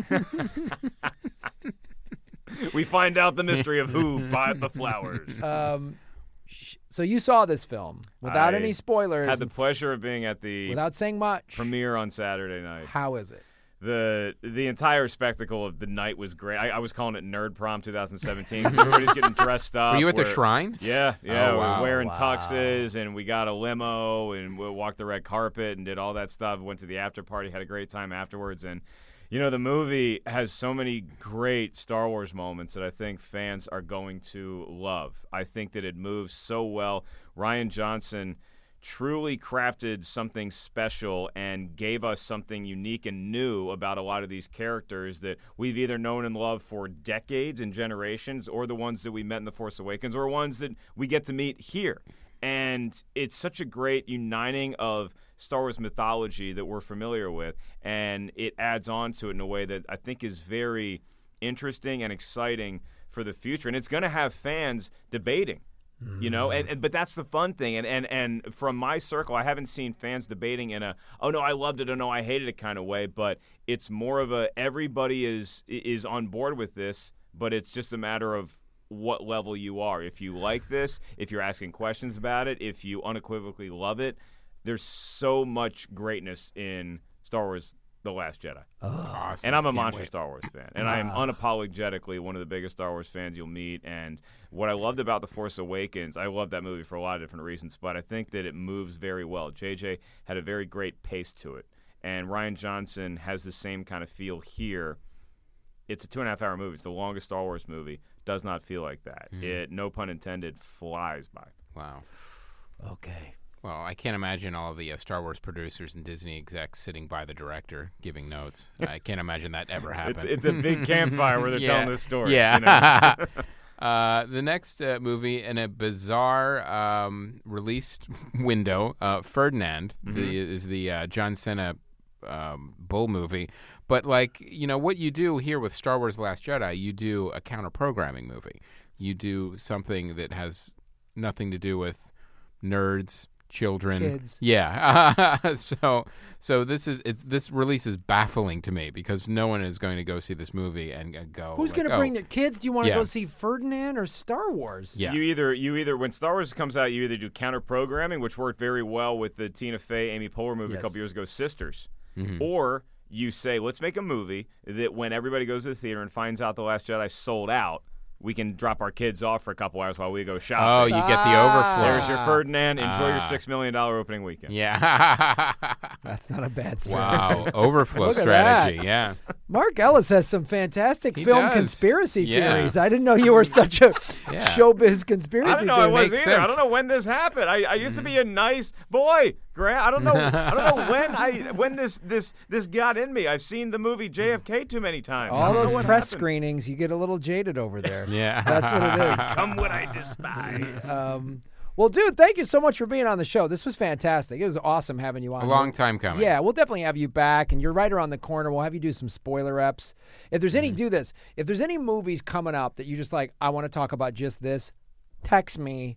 We find out the mystery of who bought the flowers. um, sh- so you saw this film without I any spoilers. Had the and s- pleasure of being at the without saying much. premiere on Saturday night. How is it? the The entire spectacle of the night was great. I, I was calling it Nerd Prom twenty seventeen because everybody's getting dressed up. Were you at the We're- shrine? Yeah, yeah. Oh, we wow. were wearing Wow. tuxes, and we got a limo, and we walked the red carpet, and did all that stuff. Went to the after party, had a great time afterwards, and you know the movie has so many great Star Wars moments that I think fans are going to love. I think that it moves so well. Rian Johnson truly crafted something special and gave us something unique and new about a lot of these characters that we've either known and loved for decades and generations, or the ones that we met in The Force Awakens, or ones that we get to meet here. And it's such a great uniting of Star Wars mythology that we're familiar with, and it adds on to it in a way that I think is very interesting and exciting for the future. And it's going to have fans debating. You know, and, and but that's the fun thing, and, and and from my circle, I haven't seen fans debating in a oh no I loved it, oh no I hated it kind of way, but it's more of a everybody is is on board with this, but it's just a matter of what level you are. If you like this, if you're asking questions about it, if you unequivocally love it, there's so much greatness in Star Wars The Last Jedi. Awesome. And I'm a Can't monster wait. Star Wars fan. And I am unapologetically one of the biggest Star Wars fans you'll meet. And what I loved about The Force Awakens, I love that movie for a lot of different reasons, but I think that it moves very well. J J had a very great pace to it. And Rian Johnson has the same kind of feel here. It's a two and a half hour movie. It's the longest Star Wars movie. Does not feel like that. It, no pun intended, flies by. Wow. Okay. Well, I can't imagine all the uh, Star Wars producers and Disney execs sitting by the director giving notes. I can't imagine that ever It's, happened. it's a big campfire where they're Yeah. telling this story. Yeah. You know? uh, the next uh, movie in a bizarre um, released window, uh, Ferdinand, Mm-hmm. the, is the uh, John Cena um, bull movie. But, like, you know, what you do here with Star Wars The Last Jedi, you do a counter-programming movie. You do something that has nothing to do with nerds, children, Kids. Yeah. so, so this is it's this release is baffling to me because no one is going to go see this movie and, and go. Who's like, going to oh, bring their kids? Do you want to Yeah. go see Ferdinand or Star Wars? Yeah. You either you either when Star Wars comes out, you either do counter programming, which worked very well with the Tina Fey, Amy Poehler movie Yes. a couple years ago, Sisters, Mm-hmm. or you say let's make a movie that when everybody goes to the theater and finds out The Last Jedi sold out, we can drop our kids off for a couple hours while we go Oh, shopping. you get the Ah. overflow. There's your Ferdinand. Enjoy your Ah. six million dollar opening weekend. Yeah. That's not a bad strategy. Wow. Overflow Look at strategy. that. Yeah. Mark Ellis has some fantastic He film does. conspiracy Yeah. theories. I didn't know you were such a Yeah. showbiz conspiracy I don't know. I theorist. was Makes either. I sense. don't know when this happened. I, I used to be a nice boy, Grant. I don't know. I don't know when I when this this this got in me. I've seen the movie J F K too many times. I All don't know those what press happened. screenings, you get a little jaded over there. Yeah. That's what it is. Come what I despise. Um, well, dude, thank you so much for being on the show. This was fantastic. It was awesome having you on. A long time coming. Yeah, we'll definitely have you back, and you're right around the corner. We'll have you do some spoiler reps. If there's any, do this. If there's any movies coming up that you just like, I want to talk about just this, text me,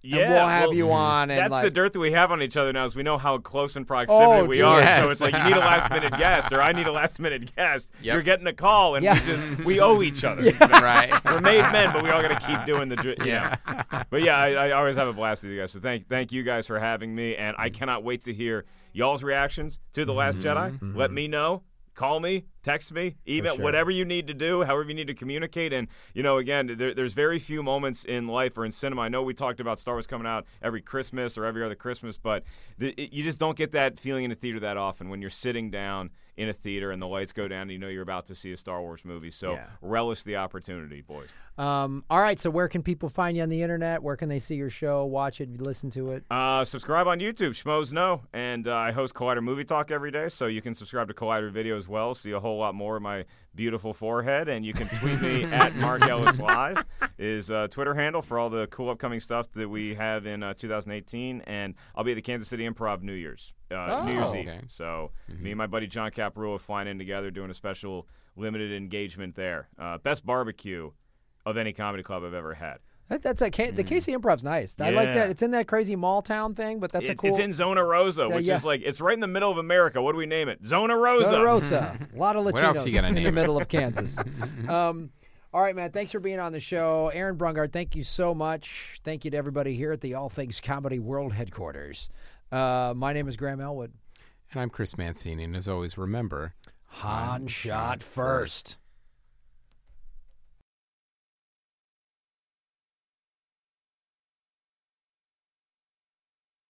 Yeah, and we'll have well, you on. And That's like, the dirt that we have on each other now is we know how close in proximity Oh, we dude. are. Yes. So it's like you need a last minute guest or I need a last minute guest. Yep. You're getting a call and Yeah. we just we owe each other. Right. We're made men, but we all got to keep doing the dri- you Yeah. know. But yeah, I, I always have a blast with you guys. So thank thank you guys for having me, and I cannot wait to hear y'all's reactions to The Last Jedi. Let me know. Call me, text me, email, sure. whatever you need to do, however you need to communicate. And, you know, again, there, there's very few moments in life or in cinema. I know we talked about Star Wars coming out every Christmas or every other Christmas, but the, it, you just don't get that feeling in a theater that often when you're sitting down in a theater and the lights go down and you know you're about to see a Star Wars movie. So Yeah. relish the opportunity, boys. Um, all right, so where can people find you on the internet? Where can they see your show, watch it, listen to it? Uh, subscribe on YouTube, Schmoes Know, and uh, I host Collider Movie Talk every day, so you can subscribe to Collider Video as well, see a whole lot more of my beautiful forehead, and you can tweet me at Mark Ellis Live is uh, Twitter handle for all the cool upcoming stuff that we have in uh, two thousand eighteen, and I'll be at the Kansas City Improv New Year's, uh, Oh. New Year's Eve. Okay. So me and my buddy John Caparulo are flying in together, doing a special limited engagement there. Uh, best barbecue of any comedy club I've ever had. That, that's a K- the K C Improv's nice. I like Yeah. that. It's in that crazy mall town thing, but that's a It- cool. It's in Zona Rosa, which yeah. is like it's right in the middle of America. What do we name it? Zona Rosa. Zona Rosa. A lot of Latinos What else you gonna in the name it? middle of Kansas. um, all right, man. Thanks for being on the show. Aaron Brungard, thank you so much. Thank you to everybody here at the All Things Comedy World headquarters. Uh, my name is Graham Elwood. And I'm Chris Mancini, and as always, remember... Han shot first.